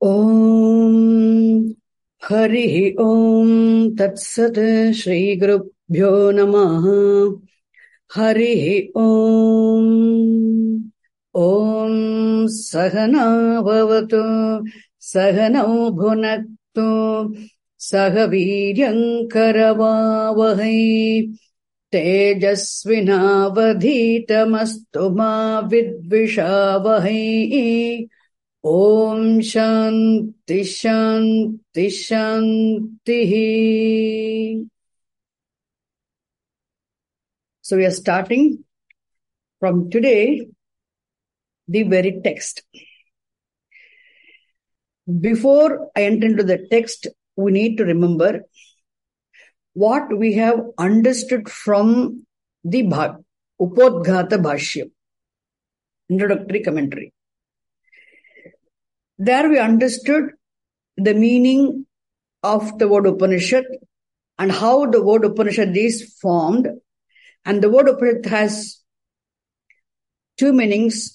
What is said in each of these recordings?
Om Hari Om Tat Sat Shri Gurubhyo Namaha Hari Om Om Sahana Bhavatu Sahanau Bhunaktu Sahaviryam Karavavahai Tejasvinavadhitamastu ma vidvishavahai. Om Shanti Shanti Shanti. So we are starting from today the very text. Before I enter into the text, we need to remember what we have understood from the Upodghata Bhashyam, introductory commentary. There we understood the meaning of the word Upanishad and how the word Upanishad is formed. And the word Upanishad has two meanings.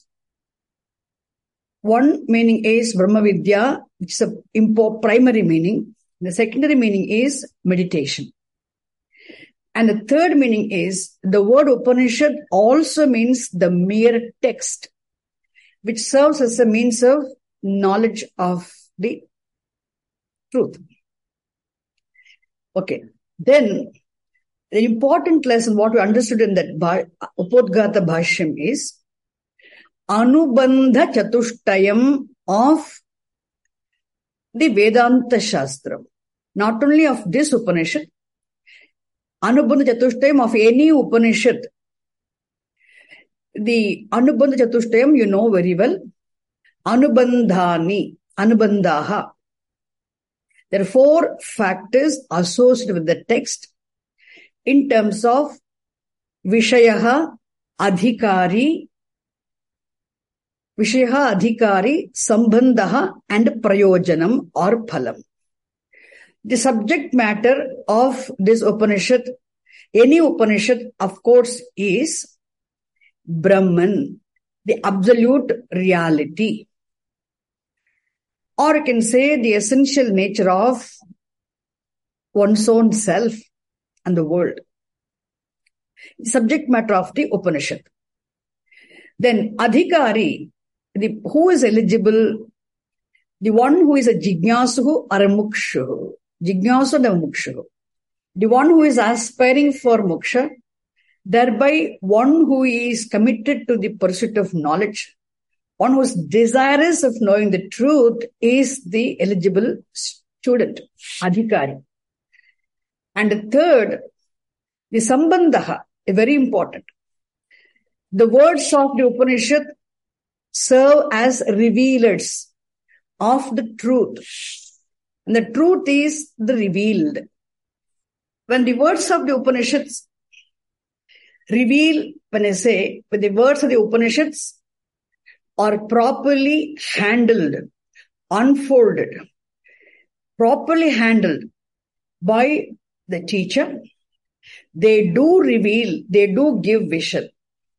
One meaning is Brahma Vidya, which is a primary meaning. The secondary meaning is meditation. And the third meaning is the word Upanishad also means the mere text, which serves as a means of knowledge of the truth. Okay. Then the important lesson, what we understood in that Upodghata Bhashyam is Anubandha Chatushtayam of the Vedanta Shastra. Not only of this Upanishad, Anubandha Chatushtayam of any Upanishad. The Anubandha Chatushtayam you know very well. Anubandhani, Anubandaha. There are four factors associated with the text in terms of Vishayaha, Adhikari, Sambandhaha and Prayojanam or Phalam. The subject matter of this Upanishad, any Upanishad, of course, is Brahman, the absolute reality. Or you can say the essential nature of one's own self and the world. The subject matter of the Upanishad. Then Adhikari, who is eligible, the one who is a Jignasuhu or a Mukshuhu. Jignasu and a Mukshuhu. The one who is aspiring for moksha, thereby one who is committed to the pursuit of knowledge. One who is desirous of knowing the truth is the eligible student, Adhikari. And the third, the Sambandhaha, is very important. The words of the Upanishad serve as revealers of the truth. And the truth is the revealed. When the words of the Upanishads reveal, when I say, when the words of the Upanishads are properly handled, unfolded, properly handled by the teacher, they do reveal, they do give vision.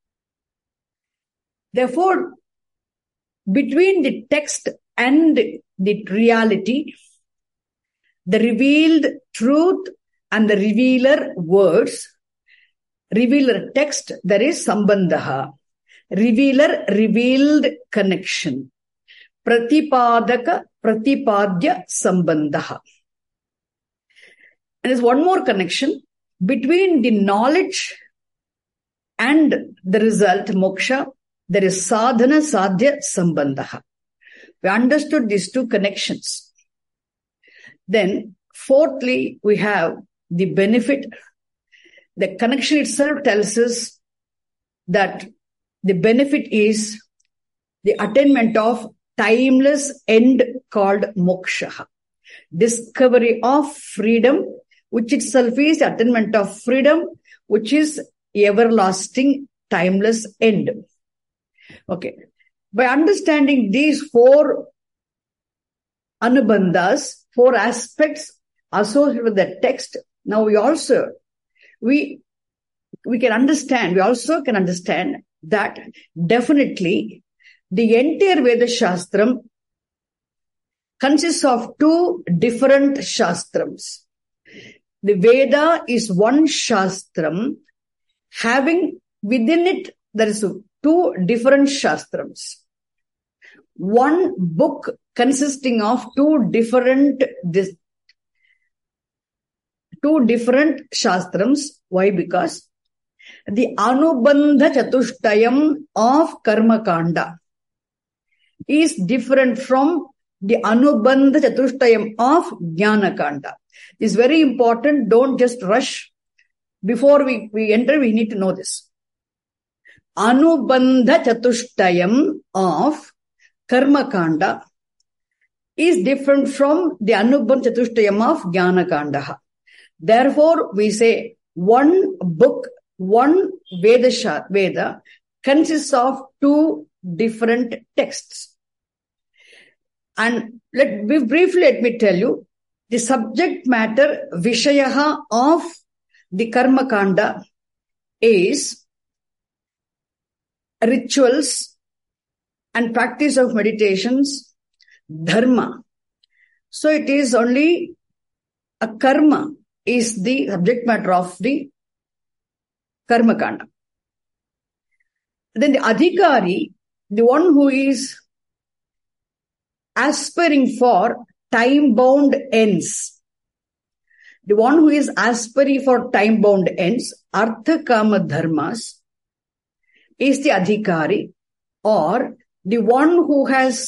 Therefore, between the text and the reality, the revealed truth and the revealer words, revealer text, there is Sambandhaha. Revealer, revealed connection. Pratipadaka, Pratipadya Sambandhaha. And there's one more connection between the knowledge and the result, moksha. There is Sadhana, Sadhya Sambandhaha. We understood these two connections. Then, fourthly, we have the benefit. The connection itself tells us that the benefit is the attainment of timeless end called moksha. Discovery of freedom, which itself is the attainment of freedom, which is everlasting, timeless end. Okay. By understanding these four anubandhas, four aspects associated with the text, now we also can understand that definitely the entire Veda Shastram consists of two different shastrams. The Veda is one shastram, having within it, there is two different shastrams. One book consisting of two different shastrams. Why? Because the Anubandha Chatushtayam of Karma Kanda is different from the Anubandha Chatushtayam of Jnana Kanda. It's very important. Don't just rush. Before we enter, we need to know this. Anubandha Chatushtayam of Karma Kanda is different from the Anubandha Chatushtayam of Jnana Kanda. Therefore, we say one book, one Veda consists of two different texts. And let me tell you, the subject matter, Vishayaha of the Karma Kanda is rituals and practice of meditations, dharma. So it is only a karma is the subject matter of the Karma Kanda. Then the Adhikari, the one who is aspiring for time-bound ends. The one who is aspiring for time-bound ends, Artha Kama Dharmas, is the Adhikari, or the one who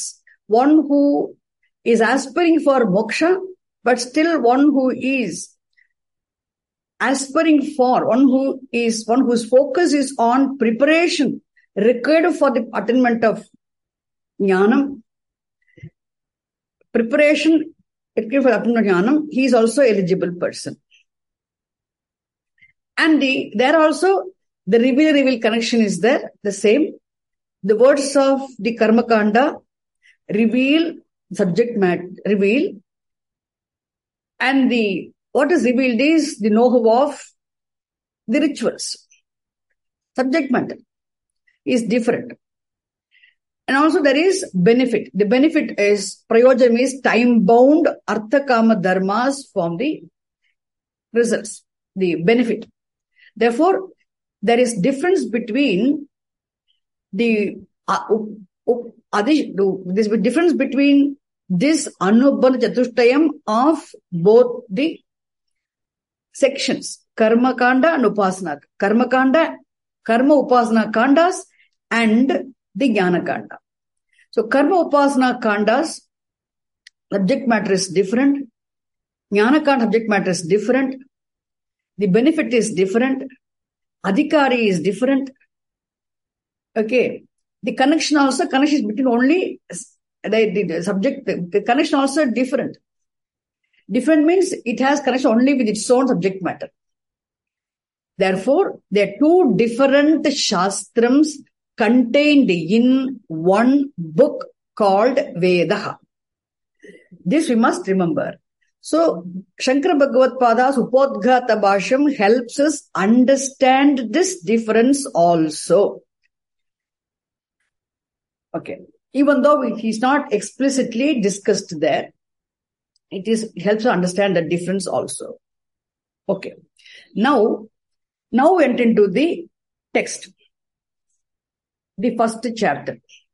is aspiring for moksha, but still one who is aspiring for, one whose focus is on preparation required for the attainment of jnanam. Preparation required for attainment of jnanam, he is also eligible person. And there also the reveal connection is there, the same. The words of the Karma Kanda reveal, subject matter, reveal. And what is revealed is the know-how of the rituals. Subject matter is different. And also there is benefit. The benefit is, prayojam is time-bound Artha Kama Dharmas from the results, the benefit. Therefore, there is difference between this Anubandha Chatushtayam of both the sections, Karma Kanda and Upasana. Karma Kanda, Karma Upasana Kandas and the Jnana Kanda. So Karma Upasana Kandas, subject matter is different. Jnana Kanda subject matter is different. The benefit is different. Adhikari is different. Okay. The connection is between only the subject, the connection also different. Different means it has connection only with its own subject matter. Therefore, there are two different shastrams contained in one book called Vedaha. This we must remember. So, Shankara Bhagavad Pada's Upodghata Bhashyam helps us understand this difference also. Okay. Even though it is not explicitly discussed there, it helps us understand the difference also. Okay. Now we enter into the text. The first chapter.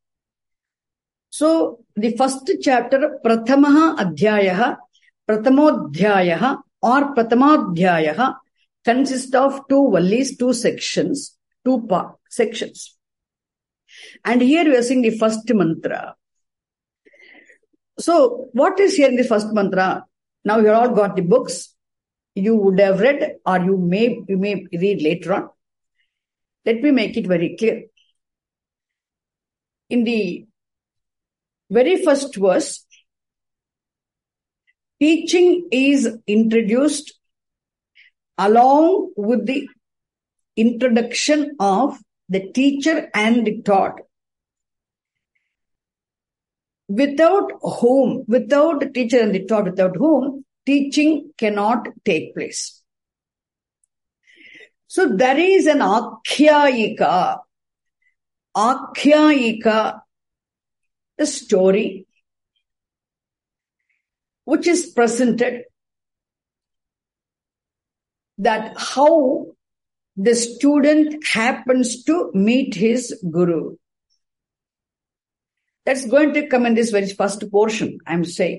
So, the first chapter, Prathamaha Adhyayaha, Prathamodhyayaha or Prathamadhyayaha consists of two valleys, two sections, sections. And here we are seeing the first mantra. So, what is here in the first mantra? Now you all got the books. You would have read, or you may read later on. Let me make it very clear. In the very first verse, teaching is introduced along with the introduction of the teacher and the taught. Without the teacher and the taught, without whom teaching cannot take place. So there is an akhyayika, the story which is presented, that how the student happens to meet his guru. That's going to come in this very first portion, I'm saying.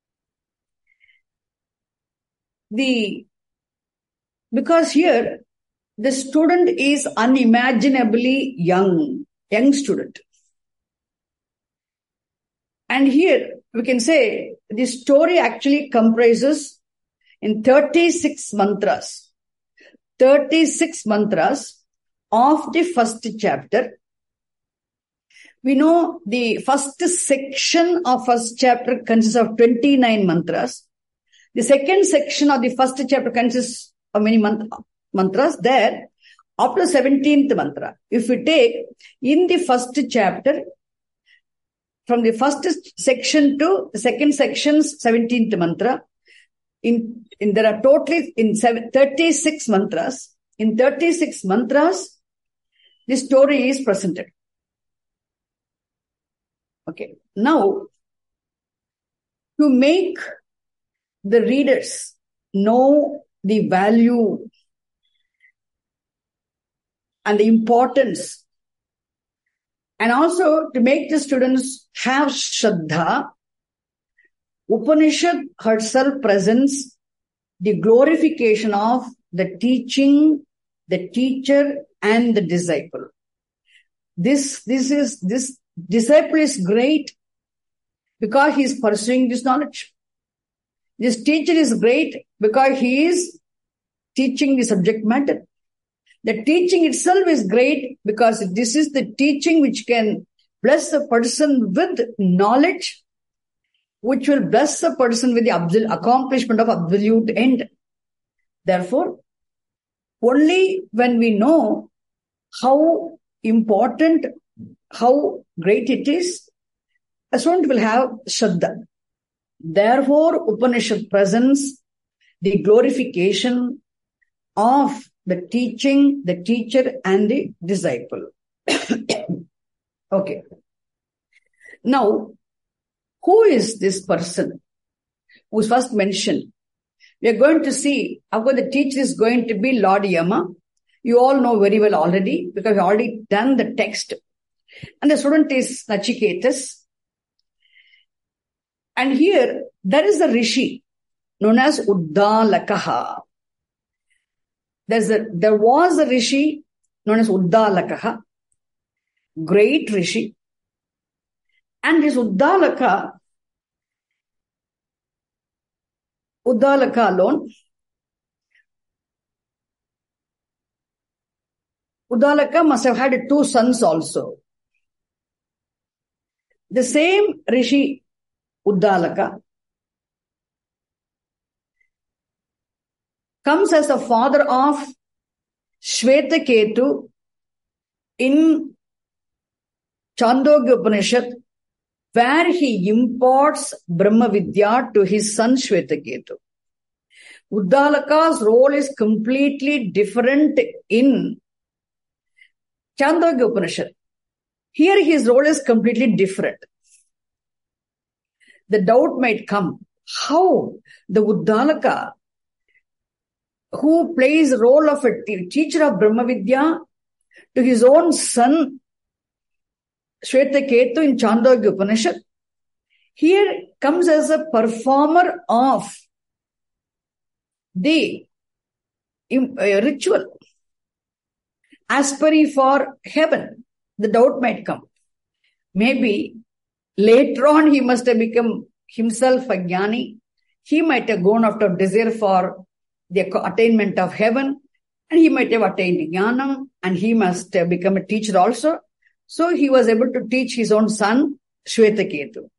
Because here, the student is unimaginably young student. And here, we can say, the story actually comprises in 36 mantras. 36 mantras of the first chapter. We know the first section of first chapter consists of 29 mantras. The second section of the first chapter consists of many mantras. There, after 17th mantra, if we take in the first chapter, from the first section to the second section's 17th mantra, there are totally 36 mantras. In 36 mantras, the story is presented. Okay. Now, to make the readers know the value and the importance, and also to make the students have Shraddha, Upanishad herself presents the glorification of the teaching, the teacher, and the disciple. This disciple is great because he is pursuing this knowledge. This teacher is great because he is teaching the subject matter. The teaching itself is great because this is the teaching which can bless a person with knowledge, which will bless a person with the accomplishment of absolute end. Therefore, only when we know how important, how great it is, a student will have Shraddha. Therefore, Upanishad presents the glorification of the teaching, the teacher, and the disciple. Okay. Now, who is this person who is first mentioned? We are going to see, of course, the teacher is going to be Lord Yama. You all know very well already because we already done the text. And the student is Nachiketas. And here, there is a Rishi known as Uddalakaha. There was a Rishi known as Uddalakaha, great Rishi. And this Uddalaka alone, Uddalaka must have had 2 sons also. The same Rishi Uddalaka comes as the father of Shvetaketu in Chandogya Upanishad, where he imparts Brahma Vidya to his son Shvetaketu. Uddalaka's role is completely different in Chandogya Upanishad. Here his role is completely different. The doubt might come, how the Uddalaka, who plays the role of a teacher of Brahma Vidya to his own son Shvetaketu in Chandogya Upanishad, here comes as a performer of the ritual, aspiring for heaven. The doubt might come. Maybe later on he must have become himself a jnani. He might have gone after desire for the attainment of heaven, and he might have attained jnanam, and he must have become a teacher also. So he was able to teach his own son, Shvetaketu.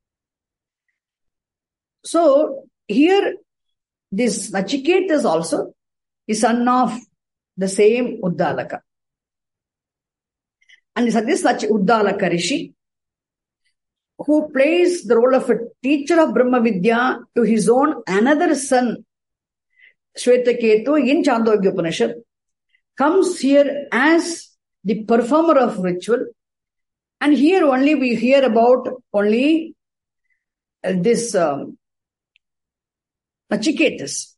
So here, this Nachiketas is also the son of the same Uddalaka. And this Uddalaka Rishi, who plays the role of a teacher of Brahma Vidya to his own another son, Shvetaketu in Chandogya Upanishad, comes here as the performer of ritual. And here only we hear about only this Nachiketas.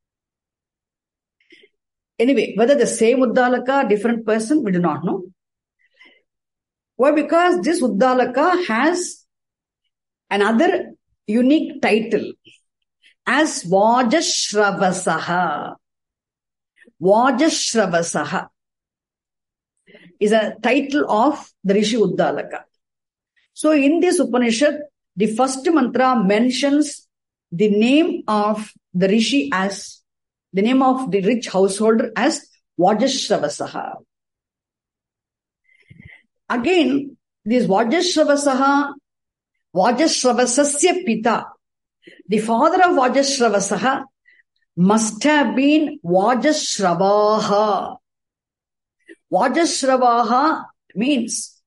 Anyway, whether the same Uddalaka, different person, we do not know. Why? Because this Uddalaka has another unique title as Vajashravasah. Vajashravasah is a title of the Rishi Uddalaka. So in this Upanishad, the first mantra mentions the name of the Rishi as, the name of the rich householder as Vajashravasah. Again, this Vajashravasah, Vajashravasasya Pita, the father of Vajashravasah must have been Vajashravaha. Vajashravaha means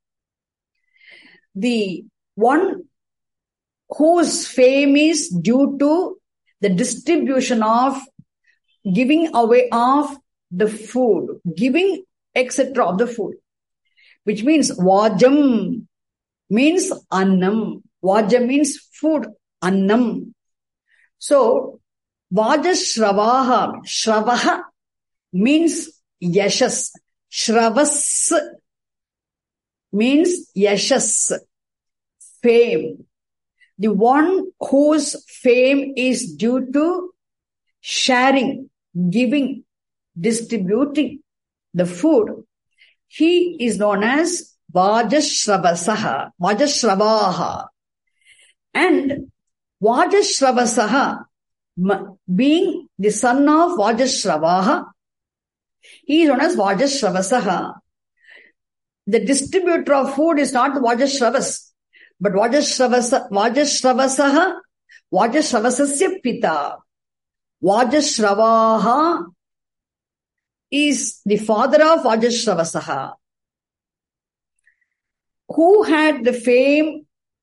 the one whose fame is due to the distribution of giving away of the food, giving etc. of the food, which means Vajam means Annam. Vajam means food, Annam. So Vajashravaha, Shravaha means Yashas. Shravas means Yashas, fame. The one whose fame is due to sharing, giving, distributing the food, he is known as Vajashravasaha, Vajashravaha. And Vajashravasaha, being the son of Vajashravaha, he is known as Vajashravasaha. The distributor of food is not Vajashravas, but Vajashravasaha, Vajashravasasya Pita. Vajashravaha is the father of Vajashravasaha, who had the fame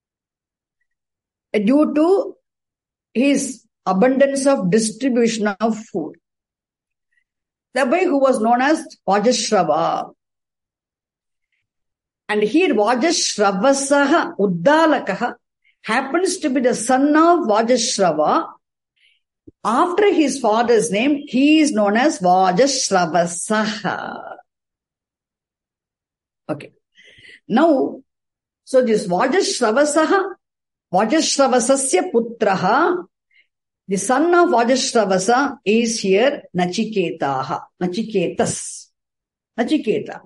due to his abundance of distribution of food. Thereby, who was known as Vajashrava. And here Vajashravasaha Uddalakaha happens to be the son of Vajashrava. After his father's name, he is known as Vajashravasaha. Okay. Now, so this Vajashravasaha, Vajashravasasya Putraha, the son of Vajashravasa is here Nachiketaha, Nachiketas, Nachiketa.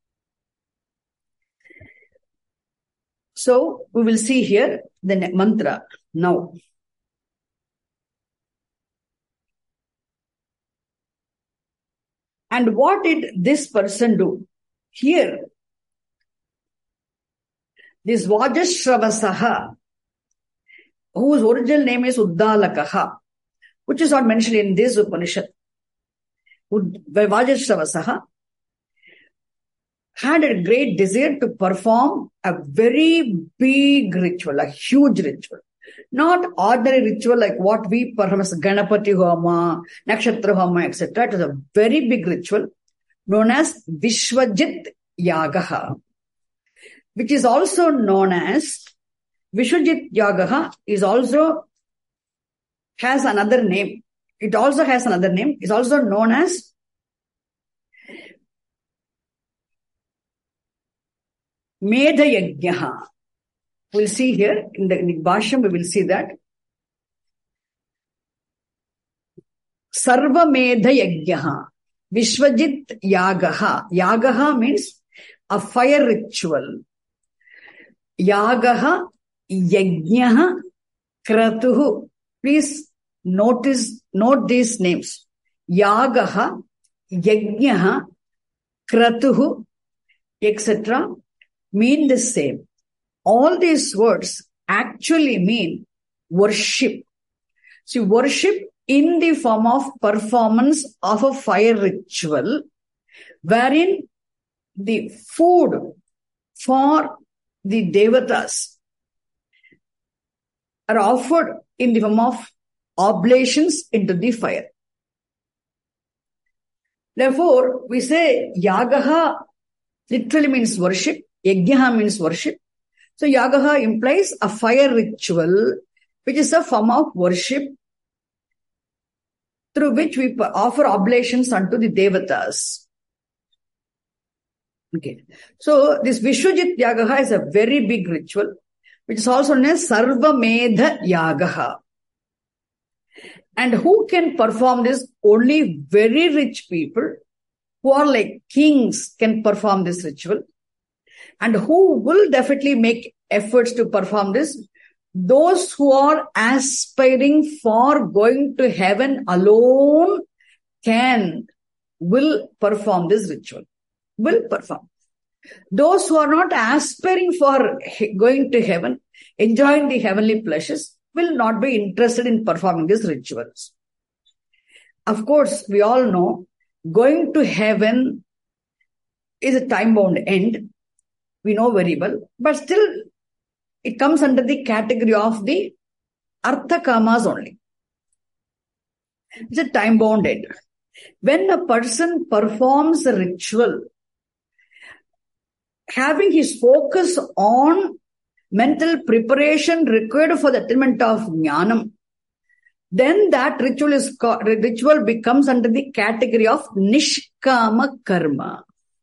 So we will see here the mantra now. And what did this person do? Here, this Vajashravasaha, whose original name is Uddalakaha, which is not mentioned in this Upanishad. Vajashravasaha had a great desire to perform a very big ritual, a huge ritual. Not ordinary ritual like what we perform as Ganapati Homa, Nakshatra Homa, etc. It was a very big ritual known as Vishwajit Yagaha, which is also known as Vishwajit Yagaha is also has another name. It also has another name. It's also known as Medha Yajnaha. We'll see here in the Bhashyam, we will see that. Sarva Medha Yajnaha. Vishwajit Yagaha. Yagaha means a fire ritual. Yagaha, Yajnaha, Kratuhu. Please note these names. Yagaha, Yajnaha, Kratuhu, etc. mean the same. All these words actually mean worship. See, worship in the form of performance of a fire ritual, wherein the food for the devatas are offered in the form of oblations into the fire. Therefore, we say Yagaha literally means worship. Yajnaha means worship. So Yagaha implies a fire ritual, which is a form of worship through which we offer oblations unto the devatas. Okay. So this Vishwajit Yagaha is a very big ritual, which is also known as Sarvamedha Yagaha. And who can perform this? Only very rich people who are like kings can perform this ritual. And who will definitely make efforts to perform this? Those who are aspiring for going to heaven alone will perform this ritual. Will perform. Those who are not aspiring for going to heaven, enjoying the heavenly pleasures, will not be interested in performing these rituals. Of course, we all know going to heaven is a time-bound end. We know very well. But still, it comes under the category of the Artha Kamas only. It's a time-bound end. When a person performs a ritual, having his focus on mental preparation required for the attainment of jnanam, then that ritual becomes under the category of nishkama karma.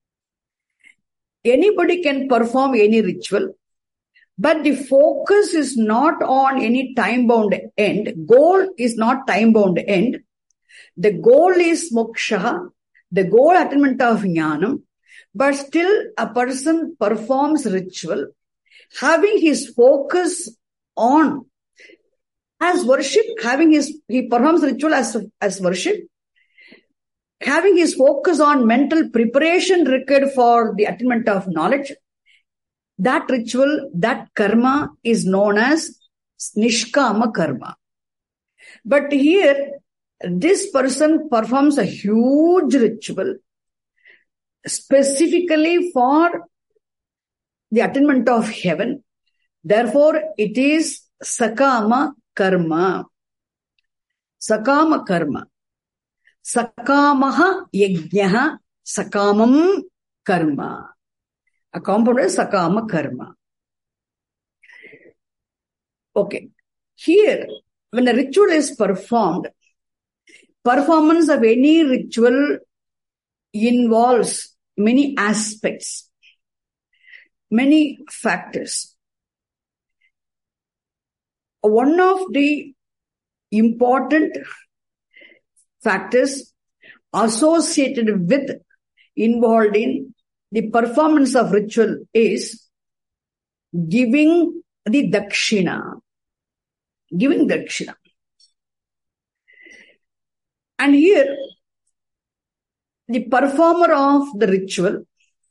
Anybody can perform any ritual, but the focus is not on any time-bound end. Goal is not time-bound end. The goal is moksha, the goal attainment of jnanam, but still a person performs ritual, having his focus on as worship, he performs ritual as worship, having his focus on mental preparation required for the attainment of knowledge. That ritual, that karma is known as nishkama karma. But here, this person performs a huge ritual specifically for the attainment of heaven. Therefore, it is sakama karma. Sakama karma. Sakamaha yajnaha sakamam karma. A compound is sakama karma. Okay. Here, when a ritual is performed, performance of any ritual involves many aspects, many factors. One of the important factors associated with, involved in the performance of ritual is giving the dakshina. Giving dakshina. And here, the performer of the ritual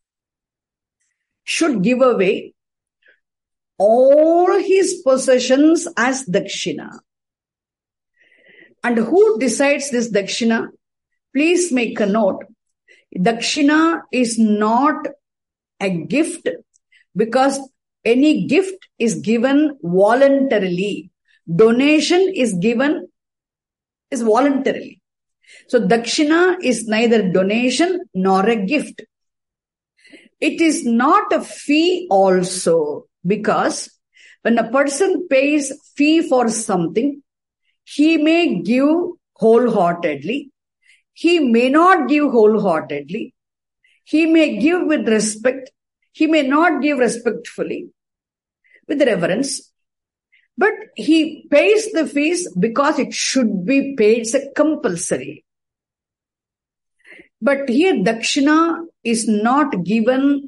should give away all his possessions as dakshina. And who decides this dakshina? Please make a note. Dakshina is not a gift, because any gift is given voluntarily. Donation is given voluntarily. So dakshina is neither donation nor a gift. It is not a fee also, because when a person pays fee for something, he may give wholeheartedly. He may not give wholeheartedly. He may give with respect. He may not give respectfully, with reverence. But he pays the fees because it should be paid. It's a compulsory. But here dakshina is not given,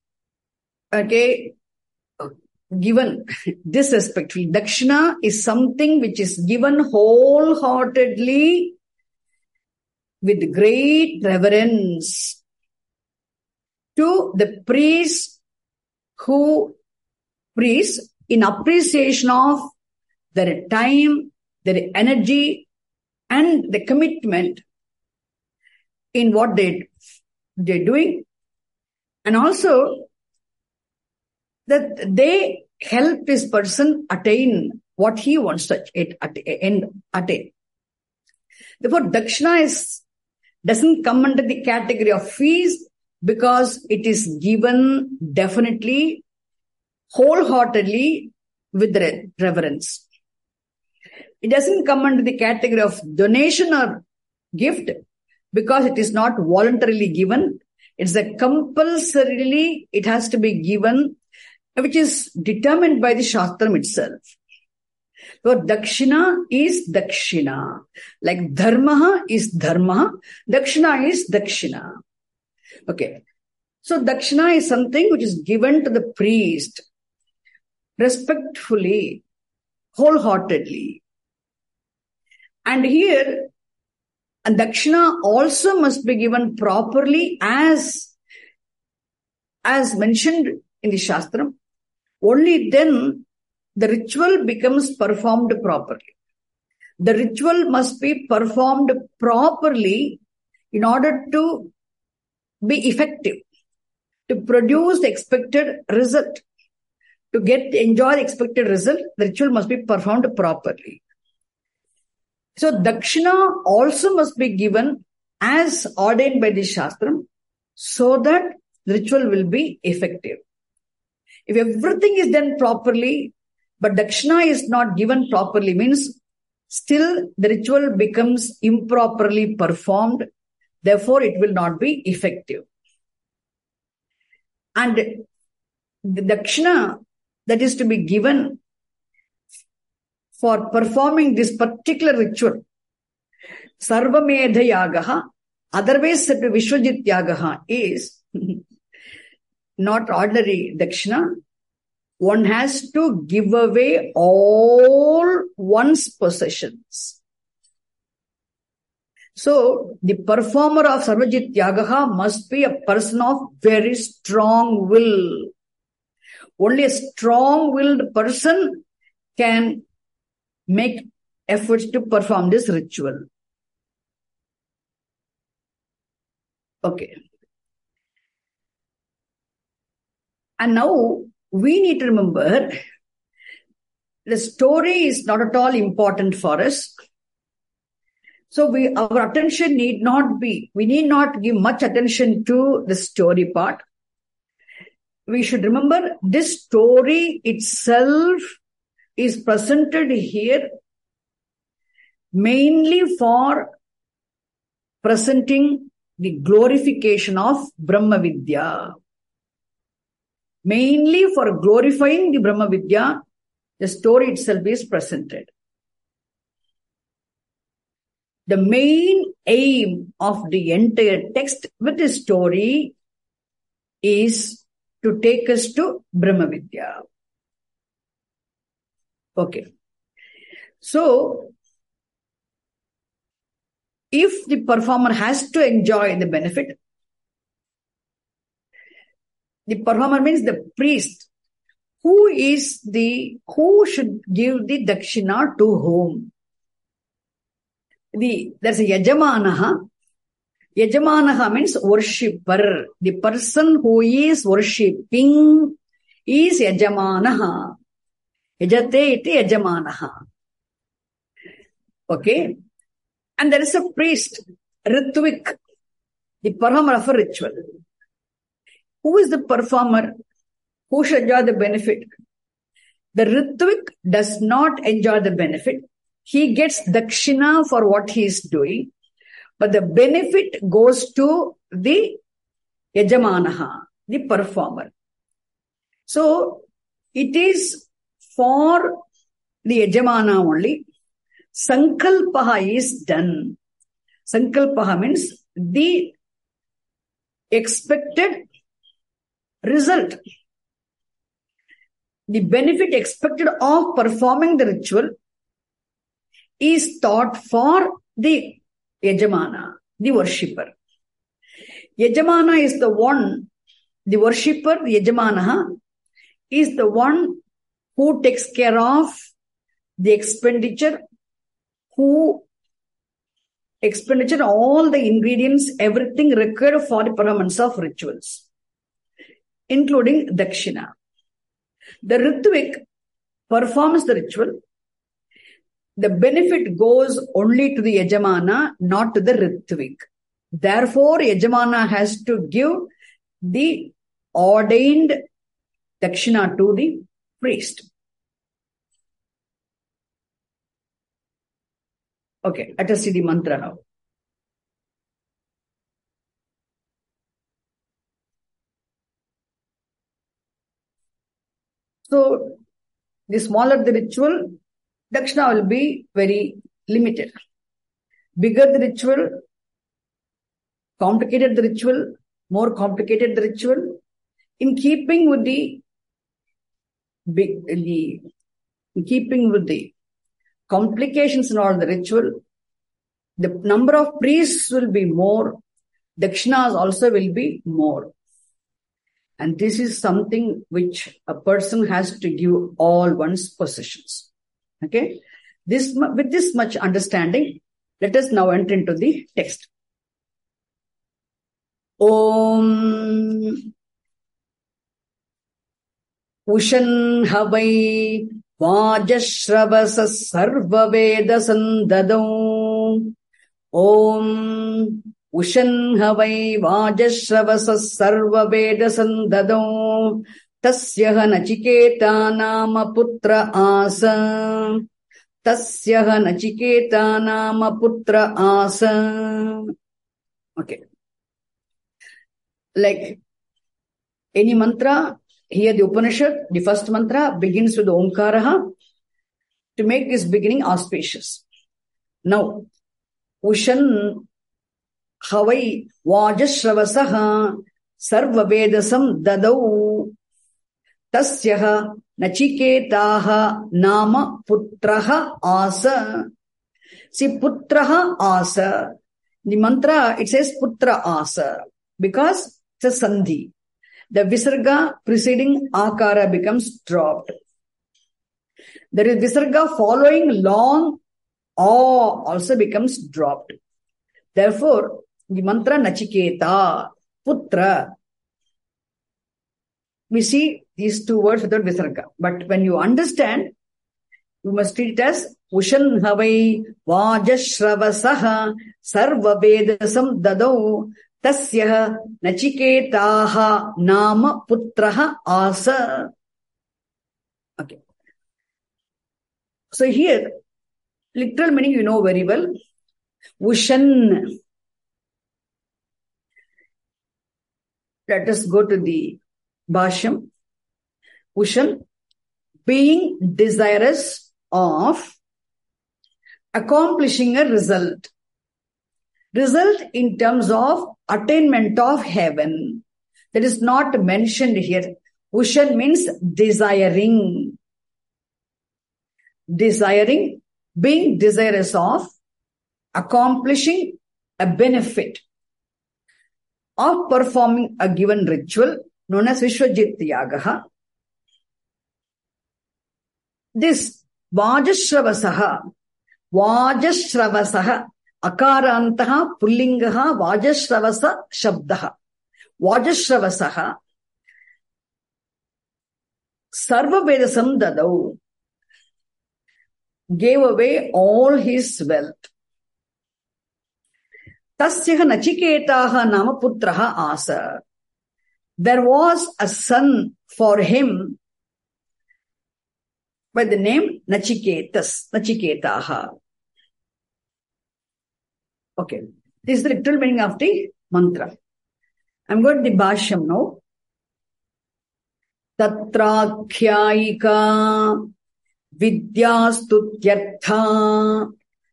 given disrespectfully. Dakshina is something which is given wholeheartedly with great reverence to the priest in appreciation of their time, their energy, and the commitment in what they're doing. And also that they help this person attain what he wants to attain. Therefore, dakshina doesn't come under the category of fees, because it is given definitely wholeheartedly with reverence. It doesn't come under the category of donation or gift because it is not voluntarily given. It's a compulsorily, it has to be given, which is determined by the Shastram itself. So dakshina is dakshina. Like dharma is dharma, dakshina is dakshina. Okay. So dakshina is something which is given to the priest respectfully, wholeheartedly. And here, and dakshina also must be given properly as mentioned in the Shastram. Only then the ritual becomes performed properly. The ritual must be performed properly in order to be effective, to produce the expected result. To enjoy the expected result, the ritual must be performed properly. So dakshina also must be given as ordained by the Shastram so that the ritual will be effective. If everything is done properly, but dakshina is not given properly, means still the ritual becomes improperly performed. Therefore, it will not be effective. And the dakshina that is to be given for performing this particular ritual, Sarvamedha Yagaha, otherwise said to Vishwajit Yagaha, is not ordinary dakshina. One has to give away all one's possessions. So, the performer of Sarvajit Yagaha must be a person of very strong will. Only a strong-willed person can make efforts to perform this ritual. Okay. And now we need to remember the story is not at all important for us. So our attention need not be, we need not give much attention to the story part. We should remember this story itself is presented here mainly for presenting the glorification of Brahma Vidya. Mainly for glorifying the Brahma Vidya, the story itself is presented. The main aim of the entire text with the story is to take us to Brahma Vidya. Okay. So, if the performer has to enjoy the benefit, the performer means the priest. Who should give the dakshina to whom? There's a yajamanaha. Yajamanaha means worshipper. The person who is worshipping is yajamanaha. Yajate iti yajamanaha. Okay. And there is a priest, Ritvik, the performer of a ritual. Who is the performer? Who should enjoy the benefit? The Ritvik does not enjoy the benefit. He gets dakshina for what he is doing, but the benefit goes to the yajamanaha, the performer. So, it is for the yajamana only. Sankalpaha is done. Sankalpaha means the expected result. The benefit expected of performing the ritual is thought for the yajamana, the worshipper. Yajamana is the one, the worshipper, the yajamana, is the one who takes care of the expenditure, all the ingredients, everything required for the performance of rituals, including dakshina. The Ritvik performs the ritual. The benefit goes only to the yajamana, not to the Ritvik. Therefore, yajamana has to give the ordained dakshina to the priest. Okay, let us see the mantra now. So, the smaller the ritual, dakshina will be very limited. Bigger the ritual, complicated the ritual, more complicated the ritual, in keeping with the complications in all the ritual, the number of priests will be more, dakshinas also will be more. And this is something which a person has to give all one's possessions. Okay? With this much understanding, let us now enter into the text. Om Ushan Havai Vajashravasa Sarva Veda Sandadau. Om Ushan Havai Vajashravasa Sarva Veda Sandadau. Tasyaha Nachiketa Nama Putra Asa. Tasyaha Nachiketa Nama Putra Asa. Okay. Like any mantra, here the Upanishad, the first mantra begins with the Omkaraha to make this beginning auspicious. Now, Ushan Havai Vajashravasah Sarva Vedasam Dadau Tasyaha Nachiketaha Nama Putraha Asa. See, Putraha Asa. The mantra, it says Putra Asa because it's a sandhi. The visarga preceding akara becomes dropped. There is visarga following long also becomes dropped. Therefore, the mantra Nachiketa, Putra, we see these two words without visarga. But when you understand, you must treat it as Ushan Havai Vajashravasah Sarva Vedasam Dadau Tasyaha Nachiketaha Nama Putraha Asa. Okay. So here, literal meaning you know very well. Ushan. Let us go to the Bhashyam. Ushan, being desirous of accomplishing a result. Result in terms of attainment of heaven. That is not mentioned here. Ushan means desiring. Desiring, being desirous of accomplishing a benefit of performing a given ritual known as Vishwajit Yagaha. This Vajashravasah, Akarantaha Pullingaha Vajashravasa Shabdaha. Vajashravasah Sarva Vedasam Dadau, gave away all his wealth. Tasyaha Nachiketaha Nama Putraha Asa. There was a son for him by the name Nachiketaha. Okay. This is the literal meaning of the mantra. I'm going to the Bhashyam now. Tatrakhyayika Vidyastutyartha.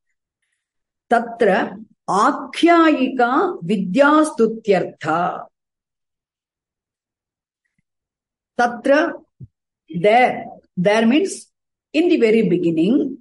Tatra Akhyayika Vidyastutyartha. Tatra, there means in the very beginning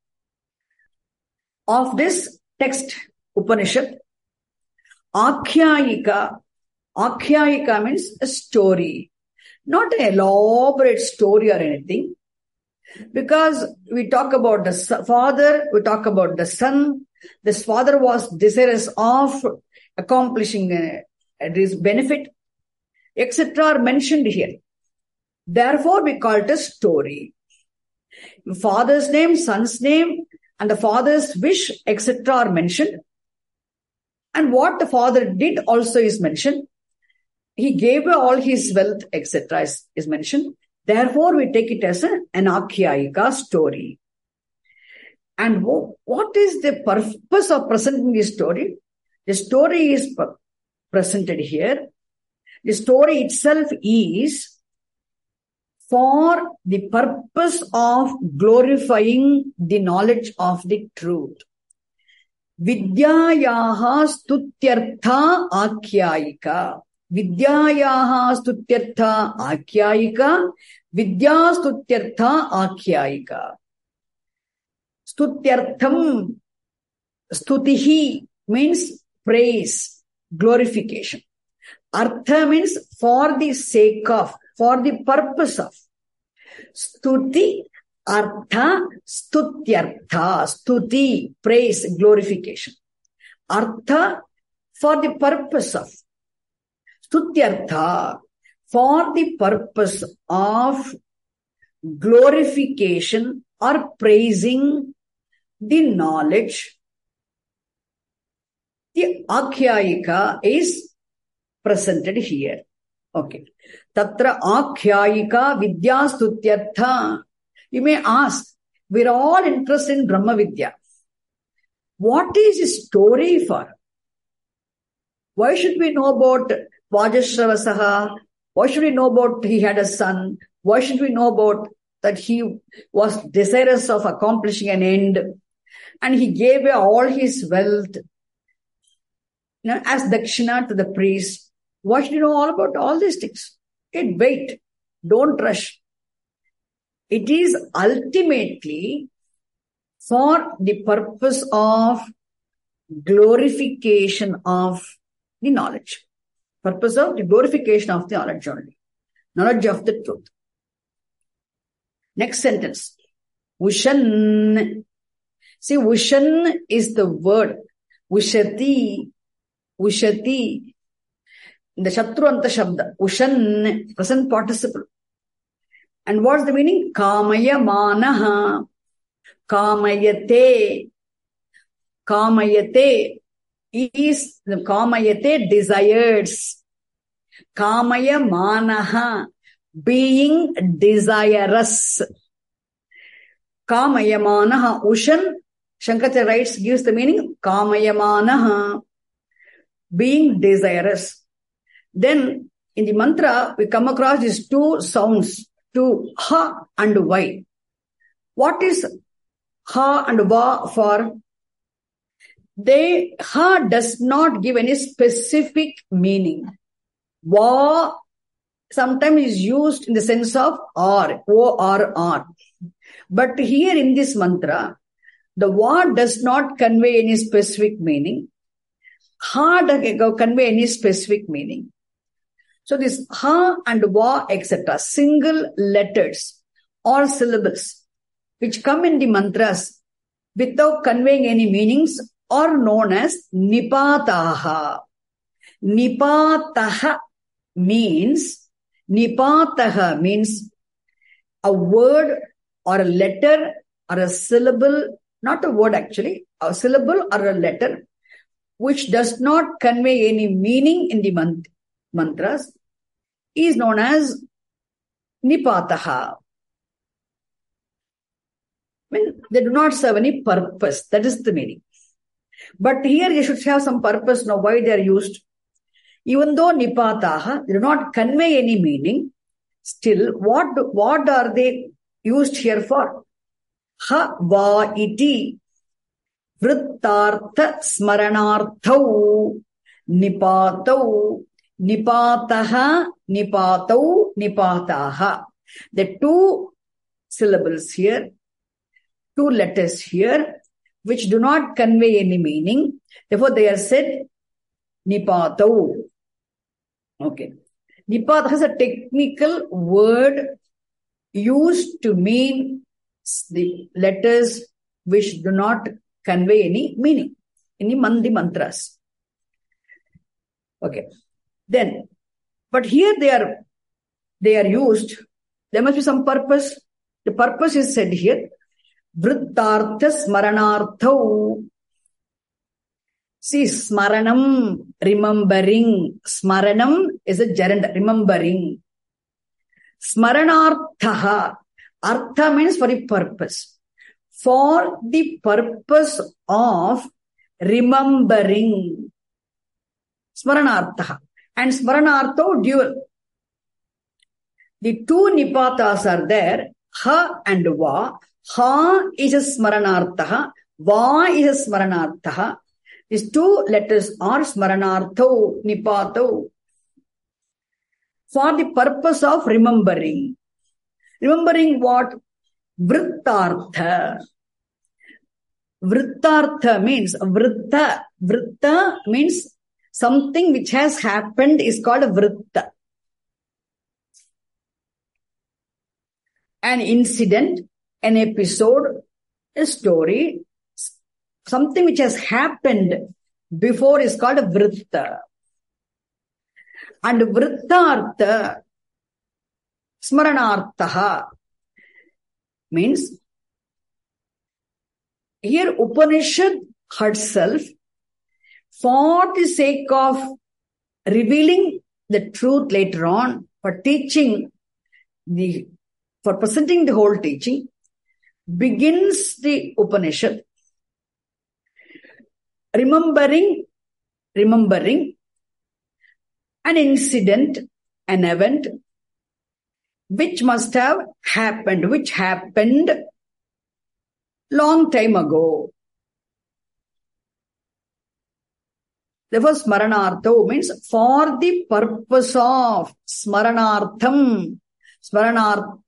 of this text, Upanishad, Akhyayika means a story, not an elaborate story or anything, because we talk about the father, we talk about the son. This father was desirous of accomplishing this benefit, etc. are mentioned here. Therefore, we call it a story. Father's name, son's name, and the father's wish, etc. are mentioned. And what the father did also is mentioned. He gave away all his wealth, etc. is mentioned. Therefore, we take it as an Akhyayika story. And what is the purpose of presenting this story? The story is presented here. The story itself is for the purpose of glorifying the knowledge of the truth. Vidyayaha stutyartha akhyayika. Vidyayaha stutyartha akhyayika. Vidya stutyartha akhyayika. Stutyartham, stutihi means praise, glorification. Artha means for the sake of, for the purpose of. Stuti, artha, stutyartha. Stuti, praise, glorification. Artha, for the purpose of. Stutyartha, for the purpose of glorification or praising the knowledge. The akhyayika is presented here. Okay. Tatra akhyayika vidya stutyartha. You may ask, we're all interested in Brahma Vidya. What is the story for? Why should we know about Vajashravasaha? Why should we know about he had a son? Why should we know about that he was desirous of accomplishing an end and he gave away all his wealth, as dakshina to the priest? Why should you know all about all these things? Wait, don't rush. It is ultimately for the purpose of glorification of the knowledge. Purpose of the glorification of the knowledge only. Knowledge of the truth. Next sentence. Ushan. See, Ushan is the word. Ushati. Ushati. The Shatruvanta Shabda. Ushan, present participle. And what's the meaning? Kamaya manaha. Kamayate. Kamayate is, Kamayate desires. Kamaya manaha, being desirous. Kamaya manaha. Ushan, Shankaracharya writes, gives the meaning Kamaya manaha, being desirous. Then in the mantra, we come across these two sounds, to ha and y. What is ha and va for? Ha does not give any specific meaning. Va sometimes is used in the sense of or, O-R-R. But here in this mantra, the va does not convey any specific meaning. Ha does convey any specific meaning. So this ha and va, etc., single letters or syllables which come in the mantras without conveying any meanings are known as nipataha. Nipataha means a word or a letter or a syllable, not a word actually, a syllable or a letter which does not convey any meaning in the mantras is known as nipataha. I mean, they do not serve any purpose. That is the meaning. But here you should have some purpose now why they are used. Even though nipataha, they do not convey any meaning, still what are they used here for? Ha va iti vrittartha smaranarthau nipatau nipataha nipatau nipataha. The two syllables here, two letters here, which do not convey any meaning. Therefore, they are said nipatau. Okay. Nipataha is a technical word used to mean the letters which do not convey any meaning in the mantras. Okay. Then, but here they are used. There must be some purpose. The purpose is said here. Vrittartha smaranarthau. See, smaranam, remembering. Smaranam is a gerund, remembering. Smaranarthaha. Artha means for a purpose. For the purpose of remembering. Smaranarthaha. And smaranartho dual. The two nipatas are there, ha and va. Ha is a smaranartha, va is a smaranartha. These two letters are smaranartho, nipato, for the purpose of remembering. Remembering what? Vrittartha. Vrittartha means, vritta means something which has happened is called vritta. An incident, an episode, a story, something which has happened before is called vritta. And vrittartha, smaranartha, means here Upanishad herself, for the sake of revealing the truth later on, for presenting the whole teaching, begins the Upanishad remembering an incident, an event, which must have happened, which happened long time ago. Therefore, smaranartho means for the purpose of smaranartham, smaranartha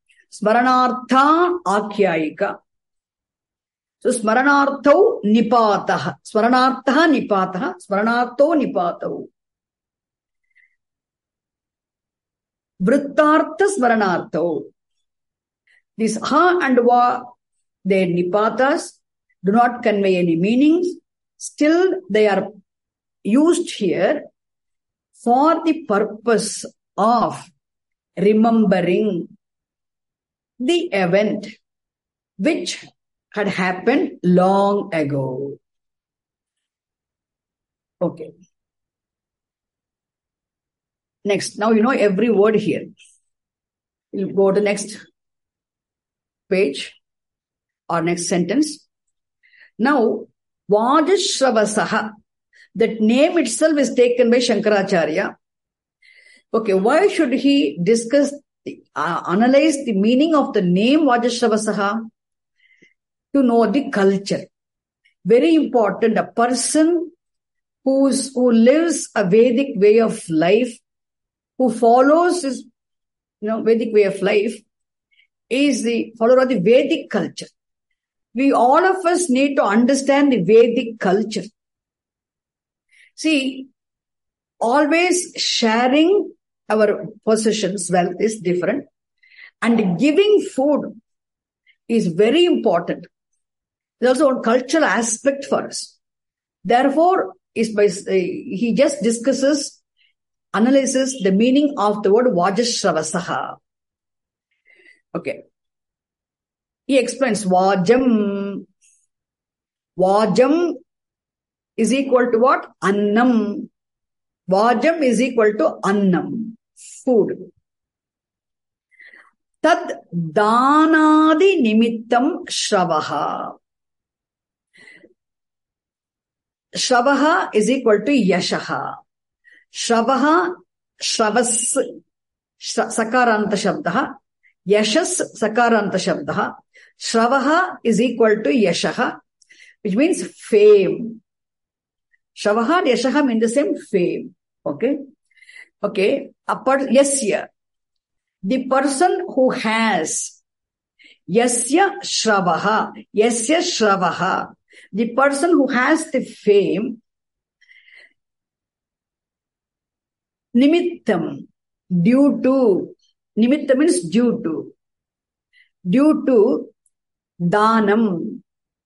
akhyayika. So, smaranartho nipataha, smaranartha nipataha, smaranartho nipatahu. Vrittartha smaranartho. This ha and va, their nipatas, do not convey any meanings. Still, they are used here for the purpose of remembering the event which had happened long ago. Okay. Next, now you know every word here. We'll go to next page or next sentence. Now, Vajashravasaha, that name itself is taken by Shankaracharya. Okay, why should he discuss, analyze the meaning of the name Vajashravasaha? To know the culture. Very important, a person who lives a Vedic way of life, who follows his Vedic way of life, is the follower of the Vedic culture. We all of us need to understand the Vedic culture. See, always sharing our possessions, wealth is different, and giving food is very important. There's also a cultural aspect for us. Therefore, he just analyzes the meaning of the word Vajashravasaha. Okay. He explains Vajam. Vajam is equal to what? Annam. Vajam is equal to Annam. Food. Tad danadi nimittam Shravaha. Shravaha is equal to Yashaha. Shravaha, Shravas, Sakaranta Shabdaha. Yashas, Sakaranta Shabdaha. Shravaha is equal to Yashaha, which means fame. Shravaha and Yashaha mean the same, fame. Okay? Okay. Yasya. The person who has. Yasya Shravaha. Yasya Shravaha. The person who has the fame, nimittam, due to, nimitta means due to danam,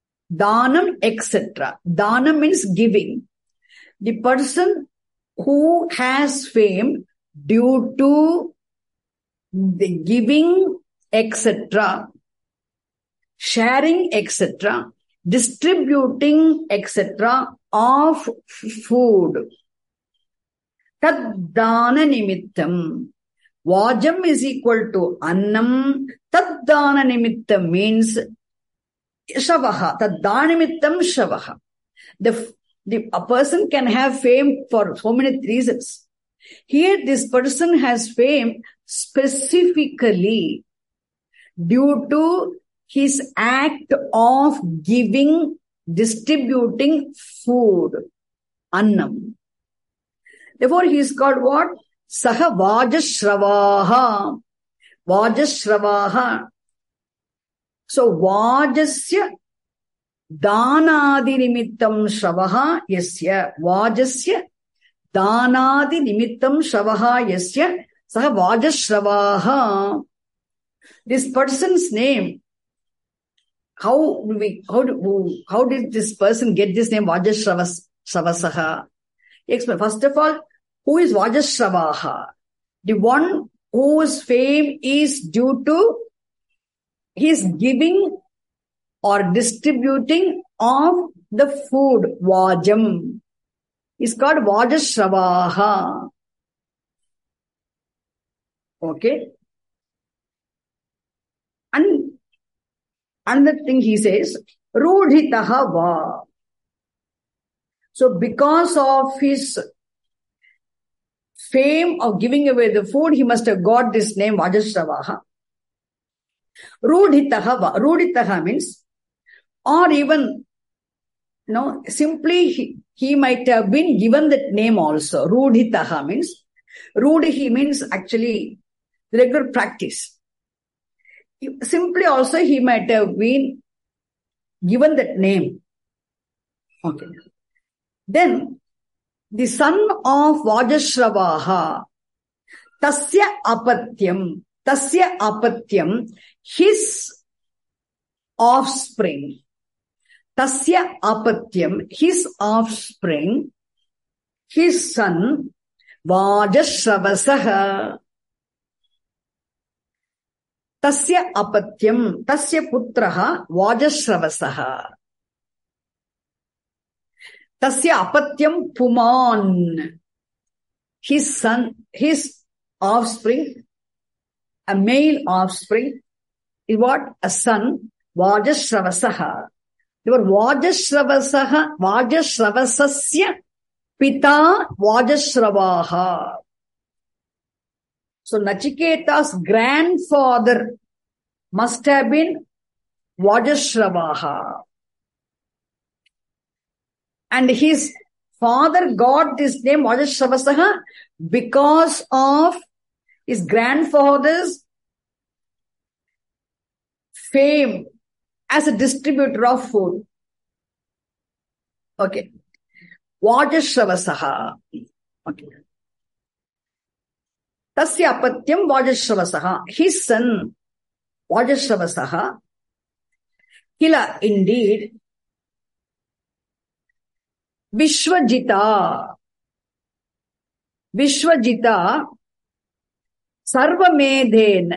etc. Danam means giving. The person who has fame due to the giving, etc., sharing, etc., distributing, etc., of food. Tad dana nimittam. Vajam is equal to annam. Tad dana nimittam means shavaha. Tad dana nimittam shavaha. A person can have fame for so many reasons. Here, this person has fame specifically due to his act of giving, distributing food, annam. Therefore, he is called what? Saha Vajashravaha. Vajashravaha. So, Vajasya Danadi Nimittam Shravaha Yasya. Vajasya Danadi Nimittam Shravaha Yasya. Saha Vajashravaha. This person's name, how did this person get this name Vajashravasaha? First of all, who is Vajashravaha? The one whose fame is due to his giving or distributing of the food, Vajam. Is called Vajashravaha. Okay. And another thing he says, Rudhitaha va. So because of his fame of giving away the food, he must have got this name Vajashravaha. Rudhitaha va. Rudhitaha means, or even, simply he might have been given that name also. Rudhitaha means, Rudhi means actually regular practice. Simply also he might have been given that name. Okay. Then the son of Vajashravaha, Tasya Apatyam, his offspring. Tasya Apatyam, his offspring, his son, Vajashravasaha. Tasya Apatyam, Tasya Putraha, Vajashravasaha. Tasya Apatyam Puman. His son, his offspring, a male offspring, is what? A son, Vajashravasaha. They were Vajashravasasya Pita Vajashravaha. So Nachiketa's grandfather must have been Vajashravaha. And his father got this name Vajashravasaha because of his grandfather's fame as a distributor of food. Okay. Vajashravasaha. Okay. Tasya Apatyam Vajashravasaha. His son, Vajashravasaha. Kila, indeed, Vishwajita Sarvamedhen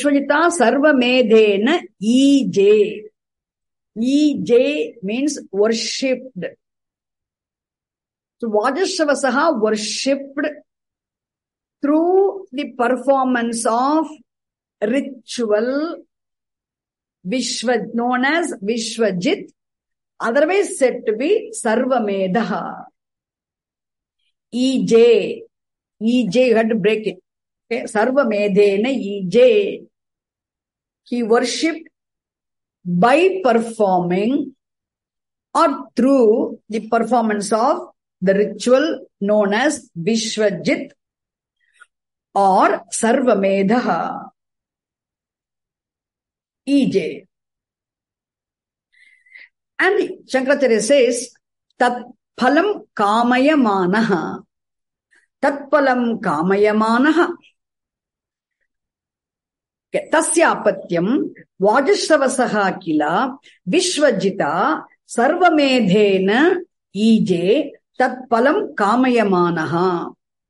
EJ. EJ means worshipped. So Vajashravasaha worshipped through the performance of ritual known as Vishwajit, otherwise said to be Sarvamedaha. EJ, you had to break it. Okay. Sarvamedhena EJ. He worshipped by performing or through the performance of the ritual known as Vishwajit or Sarvamedaha. EJ. And Shankaracharya says, Tat phalam kamayamanaha. Tat phalam kamayamanaha. Tasya apatyam Vajashravasaha kila Vishwajita Sarvamedhena EJ Tat phalam kamayamanaha.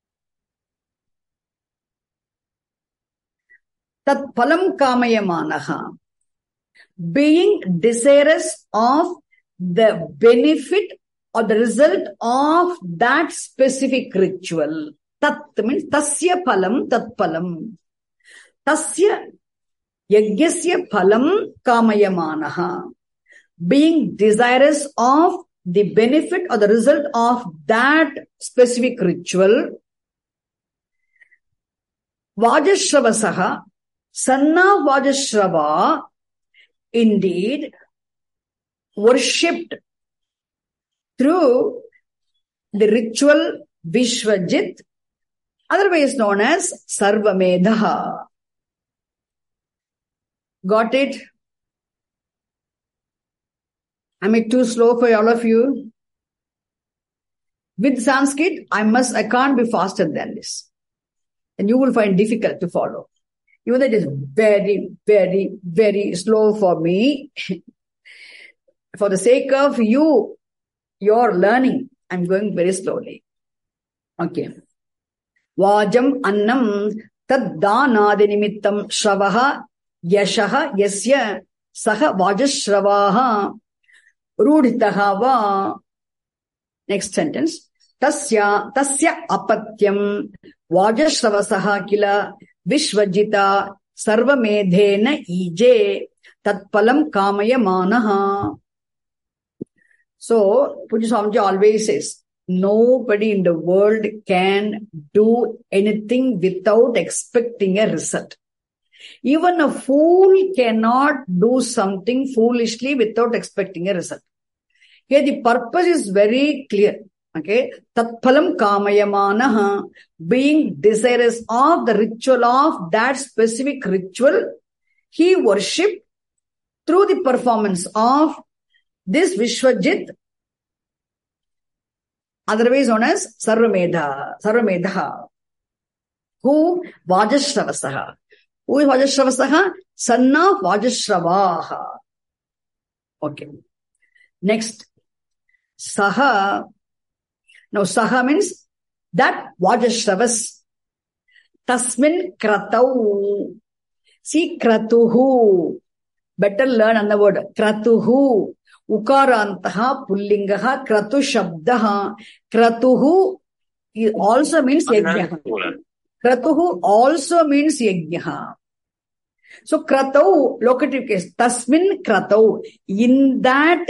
Tat phalam kamayamanaha. Being desirous of the benefit or the result of that specific ritual. Tat means tasya phalam, tat phalam. Tasya yagyasya phalam kamayamanaha. Being desirous of the benefit or the result of that specific ritual. Vajashravasaha, son of Vajashrava, indeed worshipped through the ritual Vishwajit, otherwise known as Sarvamedha. Got it? Am I too slow for all of you? With Sanskrit, I can't be faster than this. And you will find difficult to follow. Even though it is very, very, very slow for me. For the sake of you, your learning, I'm going very slowly. Okay. Vajam annam tad danadi nimittam shravaha yashaha yasya saha vajashravaha rudhitaha va. Next sentence. Tasya apatyam vajashravasaha kila vishvajita sarvamedhena ije tatpalam kamayamanaha. So, Pujya Swamiji always says, nobody in the world can do anything without expecting a result. Even a fool cannot do something foolishly without expecting a result. Here the purpose is very clear. Okay. Tatpalam kamayamanaha, being desirous of the ritual of that specific ritual, he worshipped through the performance of this Vishwajit, otherwise known as Sarvamedha, who Vajashravasaha. Who is Vajashravasaha? Son of Vajashravaha. Okay. Next. Saha. Now Saha means that Vajashravas. Tasmin Kratau. See Kratuhu. Better learn on the word Kratuhu. Ukarantaha pullingaha kratu shabdaha. Kratuhu also means yajnaha. Kratuhu also means yajnaha. So kratau, locative case, tasmin kratau. In that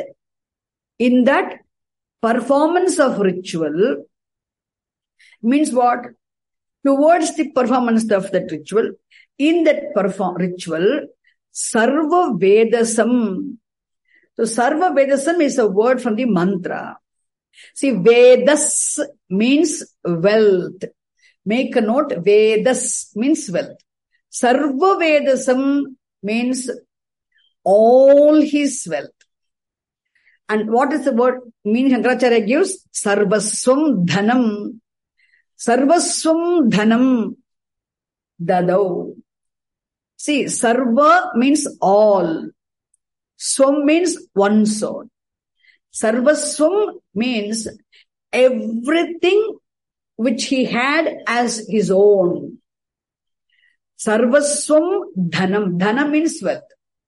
performance of ritual means what? Towards the performance of that ritual, in that ritual, Sarva Vedasam. So Sarva Vedasam is a word from the mantra. See, Vedas means wealth. Make a note, Vedas means wealth. Sarva Vedasam means all his wealth. And what is the word meaning Shankaracharya gives? Sarvaswam dhanam. Sarvaswam dhanam dadau. See, sarva means all. Swam means one's own. Sarvaswam means everything which he had as his own. Sarvaswam dhanam. Dhanam means wealth.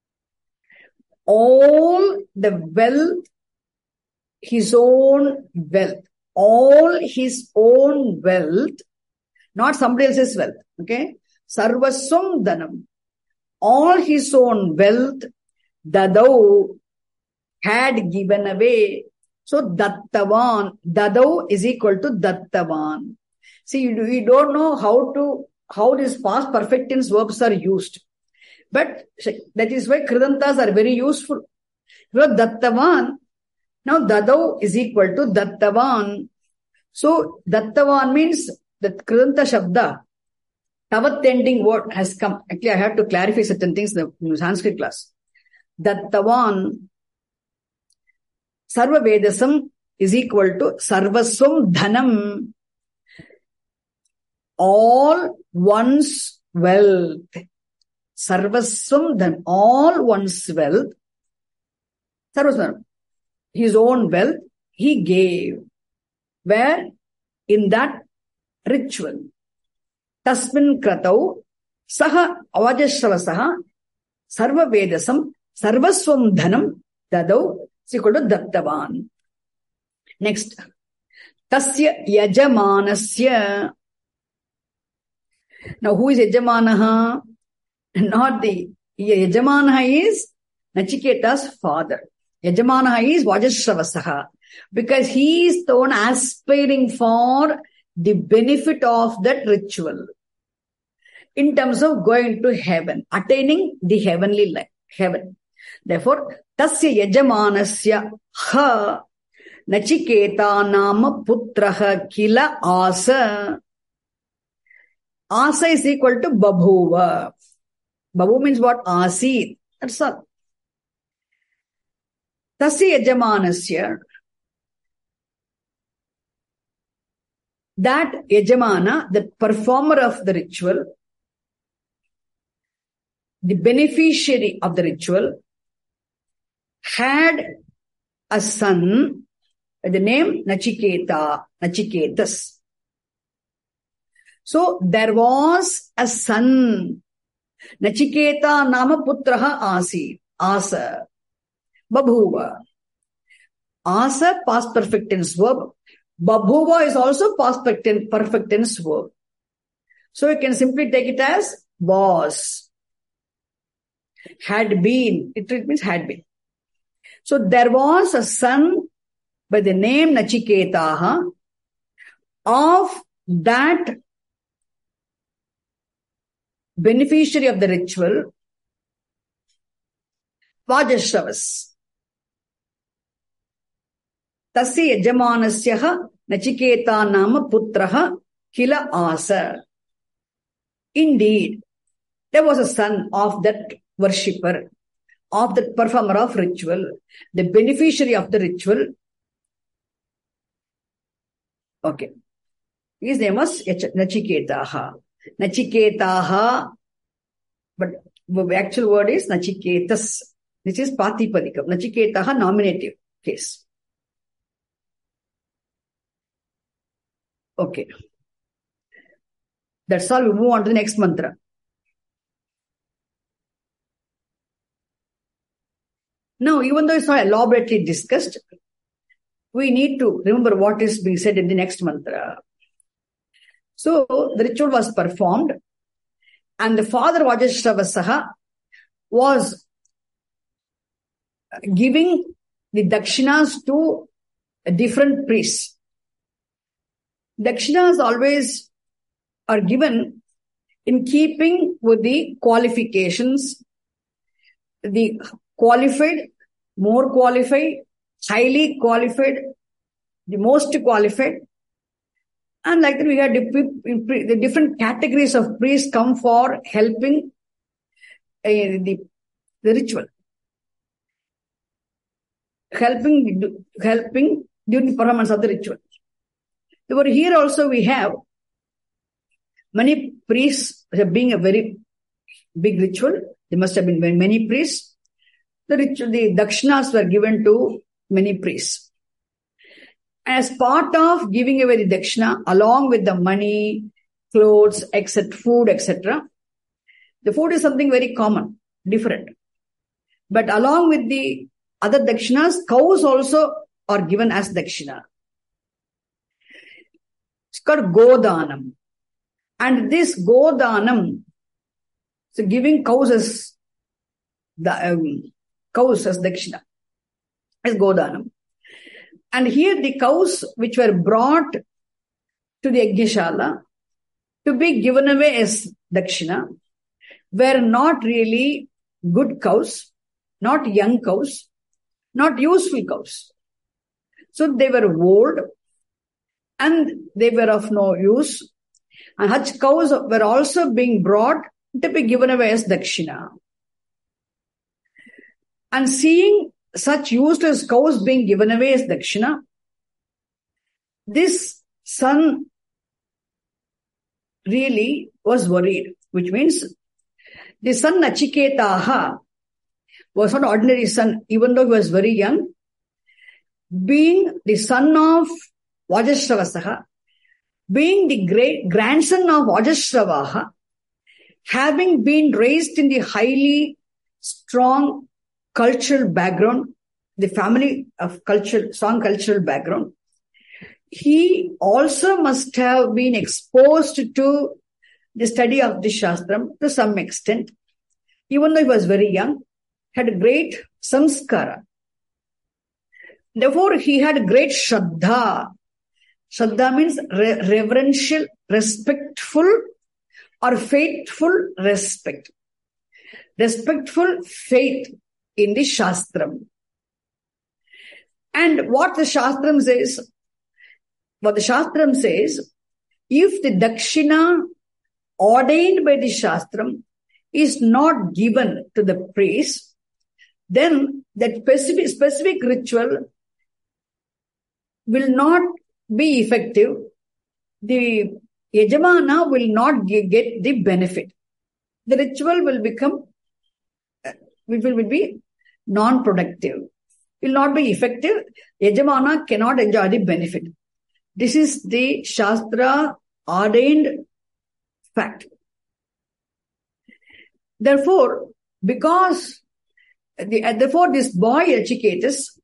All the wealth, his own wealth. All his own wealth, not somebody else's wealth. Okay? Sarvaswam dhanam. All his own wealth, dadau, had given away. So dattavan, dadau is equal to dattavan. See, we don't know how these past perfect tense verbs are used. But that is why kridantas are very useful. Dattavan, now dadau is equal to dattavan. So dattavan means that kridanta shabda, tavat ending word has come. Actually, I have to clarify certain things in the Sanskrit class. Dattavan, Sarva Vedasam is equal to Sarvaswam Dhanam. All one's wealth. Sarvaswam Dhanam. All one's wealth. Sarvaswam. His own wealth he gave. Where? In that ritual. Tasmin Kratau Saha Avajashravasaha Sarva Vedasam Sarvaswam Dhanam Dadau is equal to Dattavan. Next. Tasya Yajamanasya. Now who is Yajamanaha? Not the Yajamanaha is Nachiketa's father. Yajamanaha is Vajashravasaha. Because he is the one aspiring for the benefit of that ritual. in terms of going to heaven, attaining the heavenly life, heaven. Therefore, tasya yajamanasya ha Nachiketa nama putraha kila asa. Asa is equal to babhuva. Babhu means what? Asi. That's all. Tasya yajamanasya. That yajamana, the performer of the ritual, the beneficiary of the ritual, had a son by the name Nachiketas. So there was a son. Nachiketa nama putraha asi. Asa. Babhuva. Asa, past perfect tense verb. Babhuva is also past perfect tense verb. So you can simply take it as was. Had been. It means had been. So there was a son by the name Nachiketaha of that beneficiary of the ritual, Vajashravas. Tasya yajamanasyaha Nachiketa nama putraha kila asa. Indeed, there was a son of that worshipper, of the performer of ritual, the beneficiary of the ritual. Okay. His name was Nachiketaha. Nachiketaha, but the actual word is Nachiketas. This is Patipadikam. Nachiketaha, nominative case. Okay. That's all. We move on to the next mantra. Now, even though it's not elaborately discussed, we need to remember what is being said in the next mantra. So, the ritual was performed, and the father Vajashravasaha was giving the dakshinas to different priests. Dakshinas always are given in keeping with the qualifications, the qualified, more qualified, highly qualified, the most qualified. And like that, we had the different categories of priests come for helping the ritual. Helping during the performance of the ritual. Therefore, here also we have many priests, being a very big ritual. There must have been many priests. The dakshinas were given to many priests. As part of giving away the dakshina, along with the money, clothes, etc., food, etc., the food is something very common, different. But along with the other dakshinas, cows also are given as dakshina. It's called Godanam. And this Godanam, so giving cows as dakshina, is Godanam. And here the cows which were brought to the Yajnashala to be given away as dakshina were not really good cows, not young cows, not useful cows. So they were old and they were of no use. And such cows were also being brought to be given away as dakshina. And seeing such useless cows being given away as dakshina, this son really was worried, which means the son Nachiketaha was not an ordinary son, even though he was very young. Being the son of Vajashravasaha, being the great grandson of Vajashravaha, having been raised in the highly strong cultural background, the family of strong cultural background, he also must have been exposed to the study of the Shastram to some extent. Even though he was very young, had a great samskara. Therefore, he had great Shraddha. Shraddha means reverential, respectful or faithful respect. Respectful faith in the Shastram. And what the Shastram says, if the Dakshina ordained by the Shastram is not given to the priest, then that specific ritual will not be effective. The Yajamana will not get the benefit. The ritual will be non-productive, will not be effective. Yajamana cannot enjoy the benefit. This is the Shastra ordained fact. Therefore, this boy Nachiketas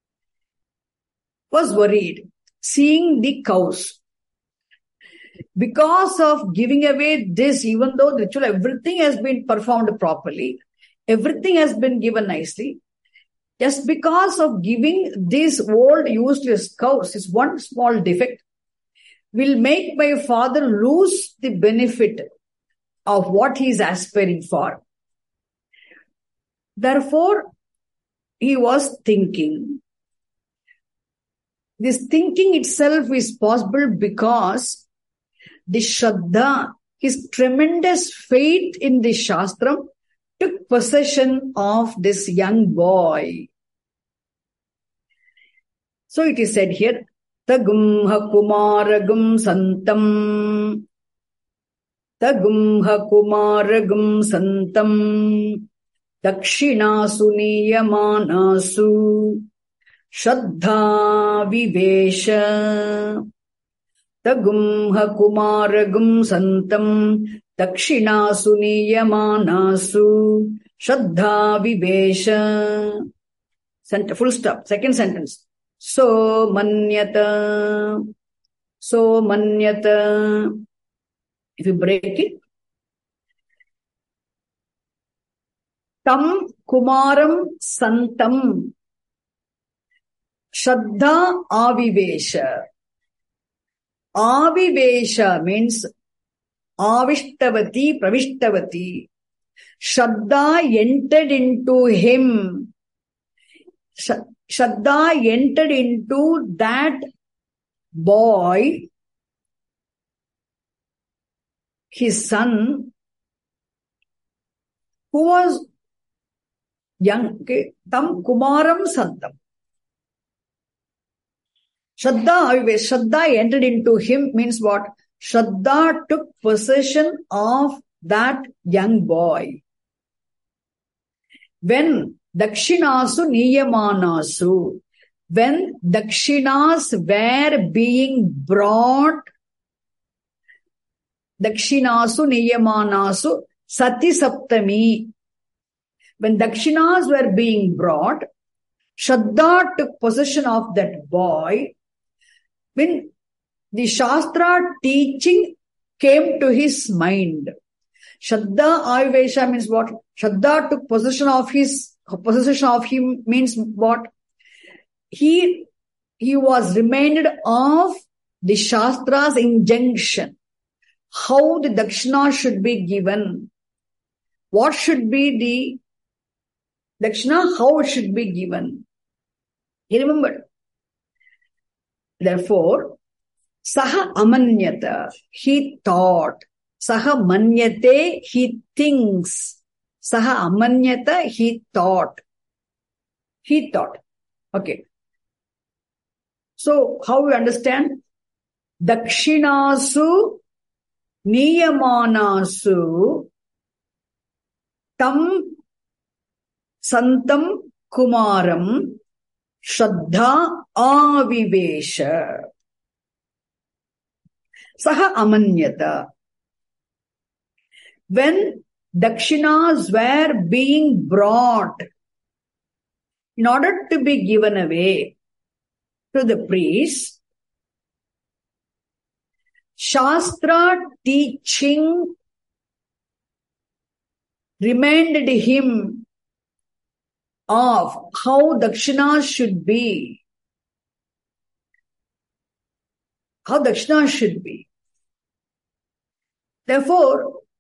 was worried, seeing the cows. Because of giving away this, even though the ritual, everything has been performed properly, everything has been given nicely, just because of giving this old useless cows, is one small defect, will make my father lose the benefit of what he is aspiring for. Therefore, he was thinking. This thinking itself is possible because the Shraddha, his tremendous faith in the Shastram, took possession of this young boy. So it is said here, Tagumha Kumaragum Santam. Tagumha Kumaragum Santam. Dakshinasu Niyamanasu. Shraddha Vivesha. Tagumha Kumaragum Santam. Dakshinasu Niyamanasu. Shraddha Vivesha. Full stop. Second sentence. So manyata. If you break it. Tam Kumaram Santam. Shraddha Avivesha. Avivesha means Avishtabati, Pravishtabati. Shraddha entered into him. Shraddha entered into that boy, his son, who was young. Okay? Tam Kumaram Santam. Shraddha entered into him means what? Shraddha took possession of that young boy. When Dakshinasu Niyamanasu, when Dakshinas were being brought, Dakshinasu Niyamanasu Sati Saptami, when Dakshinas were being brought, Shraddha took possession of that boy. When the Shastra teaching came to his mind, Shraddha Avivesha means what? Shraddha took possession of him means what? He was reminded of the Shastra's injunction, how the Dakshina should be given, what should be the Dakshina, how it should be given. He remembered. Therefore, Saha Amanyata, he thought. Saha Manyate, he thinks. Saha Amanyata, he thought. He thought. Okay. So, how we understand? Dakshinasu Niyamanasu Tam Santam Kumaram Shraddha Avivesha. Saha Amanyata. When Dakshinas were being brought in order to be given away to the priest, Shastra teaching reminded him of how Dakshina should be. How Dakshina should be. Therefore,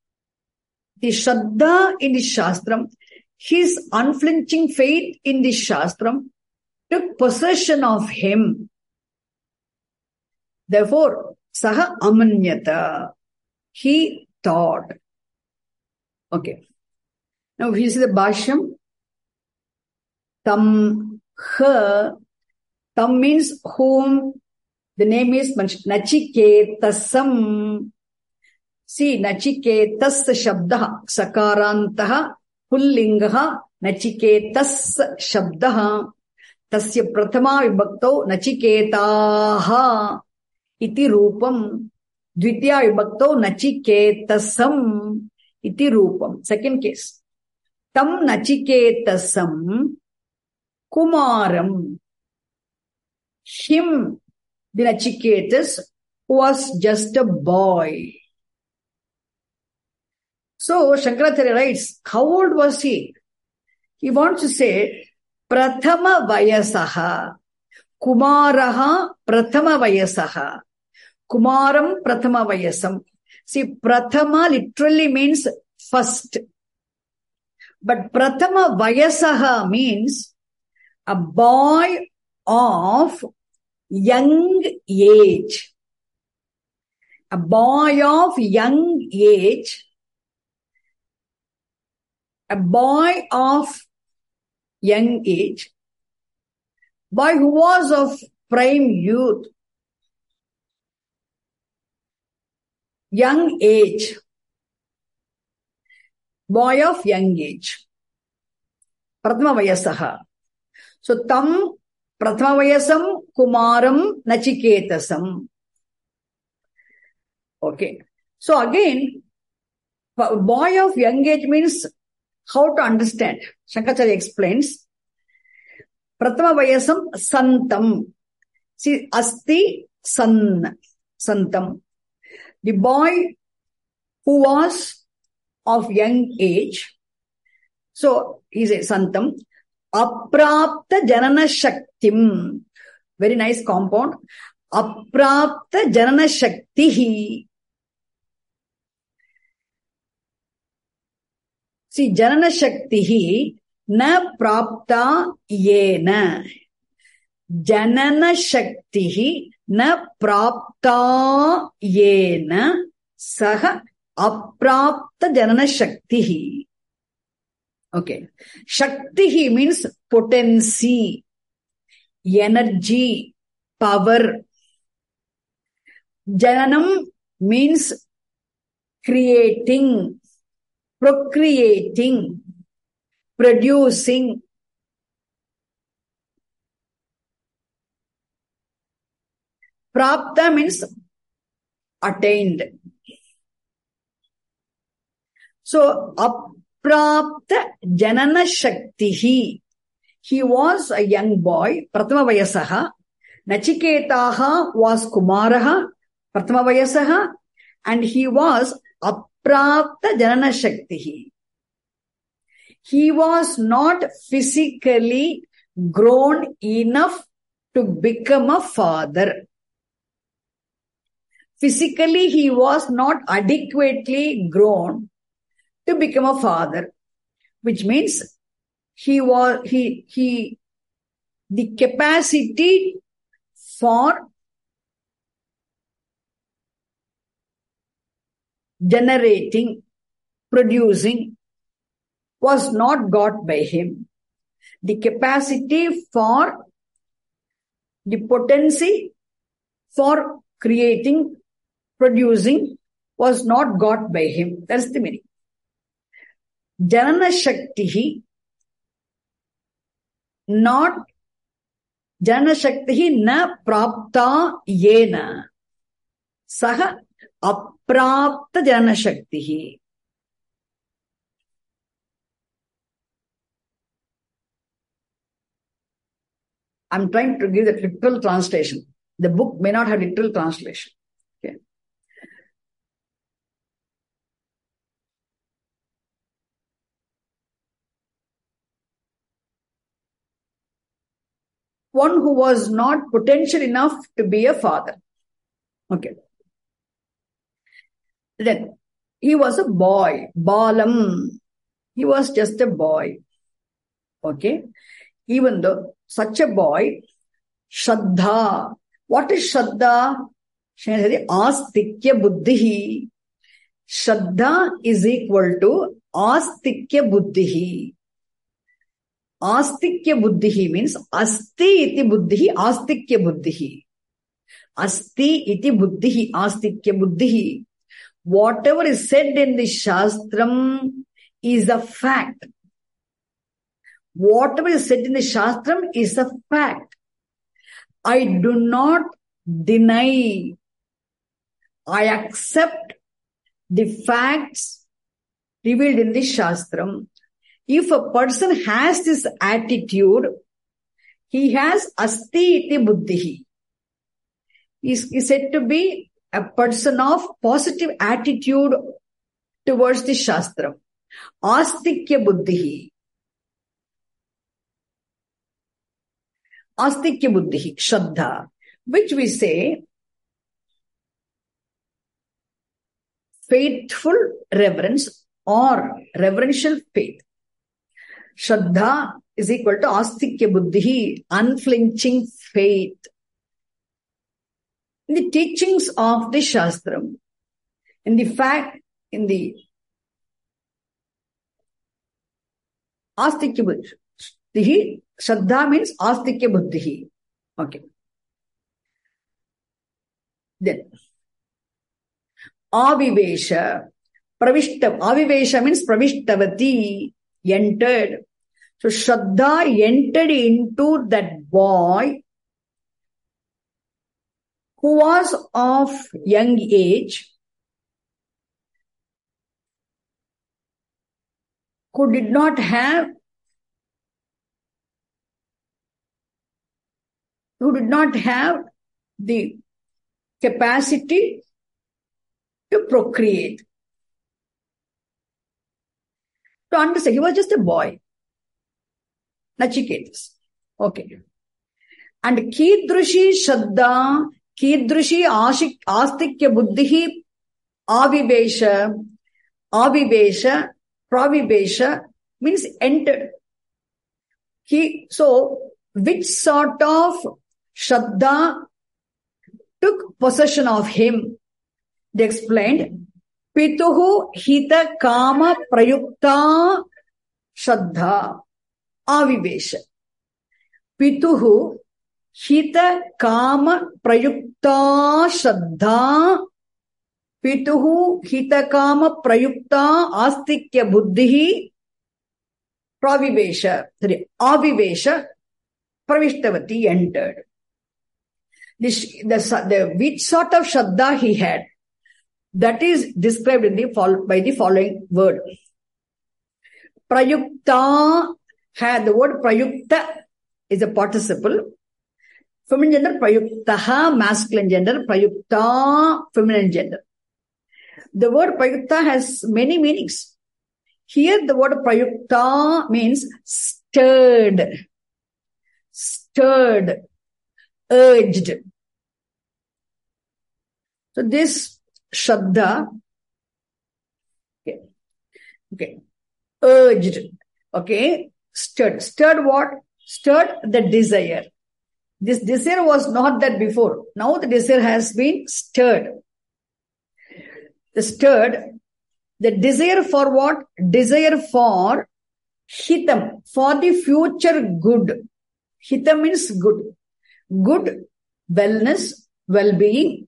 the Shraddha in the Shastram, his unflinching faith in the Shastram took possession of him. Therefore, Saha Amanyata, he thought. Okay. Now, we see the Bhashyam. Tam, her. Tam means whom. The name is Nachiketasam. See, Nachiketas Shabdaha, Sakarantaha, Pullingaha, Nachiketas Shabdaha, Tasya Prathama Vibhaktau, Nachiketaha, Iti Rupam, Dvitiya Vibhaktau, Nachiketasam, Iti Rupam. Second case. Tam Nachiketasam, Kumaram, him, the Nachiketas, was just a boy. So, Shankaracharya writes, how old was he? He wants to say, Prathama Vayasaha, Kumaraha Prathama Vayasaha, Kumaram Prathama Vayasam. See, Prathama literally means first. But Prathama Vayasaha means a boy of young age. A boy of young age. A boy of young age. Boy who was of prime youth. Young age. Boy of young age. Prathama Vayasaha. So, Tam Prathama Vayasam Kumaram Nachiketasam. Okay. So, again, boy of young age means how to understand. Shankaracharya explains. Prathama Vayasam Santam. See, Asti Santam. The boy who was of young age. So, he says Santam. Aprapta Janana Shaktim. Very nice compound. Aprapta Janana Shaktihi. See, Janana Shaktihi na prapta yena. Janana Shaktihi na prapta yena saha aprapta Janana Shaktihi. Okay. Shaktihi means potency, energy, power. Jananam means creating, procreating, producing. Prapta means attained. So, Aprapta Janana Shaktihi. He was a young boy, Prathama Vayasaha. Nachiketaha was Kumaraha, Prathama Vayasaha. And he was Aprapta Janana Shaktihi. He was not physically grown enough to become a father. Physically, he was not adequately grown to become a father, which means the capacity for generating, producing was not got by him. The capacity for the potency for creating, producing was not got by him. That's the meaning. Janana Shaktihi, not Janana Shaktihi na prapta yena. Saha aprapta Janana Shaktihi. I'm trying to give the literal translation. The book may not have literal translation. Okay. One who was not potential enough to be a father. Okay. Then, He was a boy, Balam. He was just a boy. Okay. Even though such a boy, Shraddha. What is Shraddha? Astikya buddhi. Shraddha is equal to Astikya buddhi. Astikya buddhi means Asti iti buddhi, Astikya buddhi. Asti iti buddhi, Astikya buddhi. Whatever is said in the Shastram is a fact. Whatever is said in the Shastram is a fact. I do not deny. I accept the facts revealed in the Shastram. If a person has this attitude, he has Asti iti buddhi. He is said to be a person of positive attitude towards the Shastram. Astikya buddhi. Astikya buddhi, Shraddha, which we say faithful reverence or reverential faith. Shraddha is equal to Astikya buddhi, unflinching faith. In the teachings of the Shastram, in the Astikya buddhi, Shraddha means Astikya buddhi. Okay. Then, Avivesha. Avivesha means Pravishhtavati, entered. So, Shraddha entered into that boy who was of young age, who did not have the capacity to procreate. To understand, he was just a boy. Nachiketas. Okay. And Kidrushi Shraddha, Kidrushi Astikya buddhi, Avivesha, Pravivesha means entered. So, which sort of Shraddha took possession of him? They explained, Pituhu hita kama prayukta Shraddha, Avivesha. Pituhu hita kama prayukta Shraddha, Pituhu hita kama prayukta Astikya buddhi, Pravivesha, Avivesha, Pravishhtavati entered. The which sort of Shraddha he had, that is described by the following word. Prayukta, the word Prayukta is a participle. Feminine gender, Prayuktaha, masculine gender, Prayukta, feminine gender. The word Prayukta has many meanings. Here the word Prayukta means stirred, urged. So this Shraddha, urged, stirred what? Stirred the desire. This desire was not that before. Now the desire has been stirred. The desire for what? Desire for hitam, for the future good. Hitam means good. Good, wellness, well-being.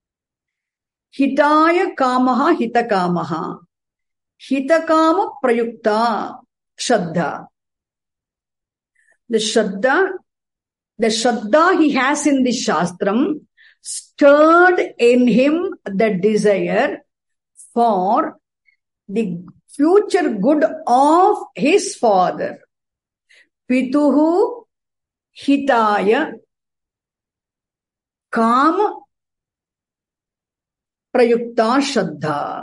Hitaya kamaha, hitakamaha. Hitakama prayukta Shraddha. The Shraddha he has in the Shastram stirred in him the desire for the future good of his father. Pituhu hitaya kama prayukta Shraddha.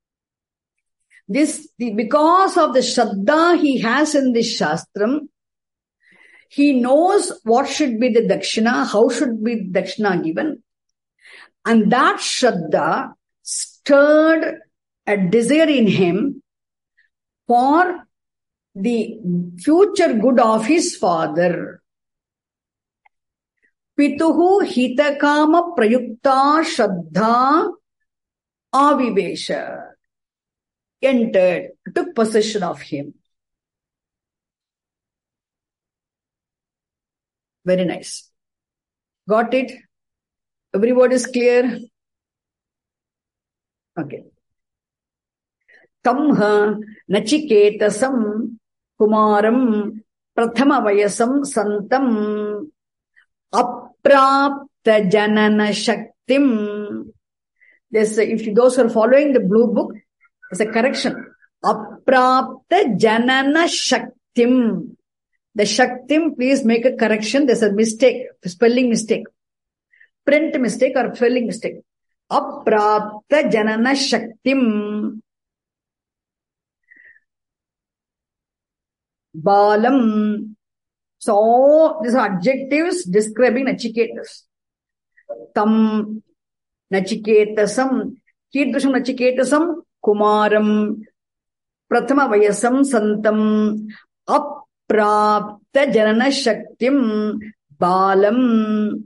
Because of the Shraddha he has in the Shastram, he knows what should be the dakshina, how should be the dakshina given. And that Shraddha stirred a desire in him for the future good of his father. Pituhu hitakama prayukta shraddha avivesha. Entered, took possession of him. Very nice. Got it? Everybody is clear? Okay. Tamha nachiketasam kumaram prathama vayasam santam aprapta janana shaktim. If those who are following the blue book, there's a correction. Aprapta janana shaktim. The shaktim, please make a correction. There's a mistake, spelling mistake. Print mistake or spelling mistake. Aprapta janana shaktim. Balam. So, these are adjectives describing Nachiketas. Tam Nachiketasam. Kirtusham Nachiketasam. Kumaram. Prathama Vayasam Santam. Aprapta Janana Shaktim. Balam.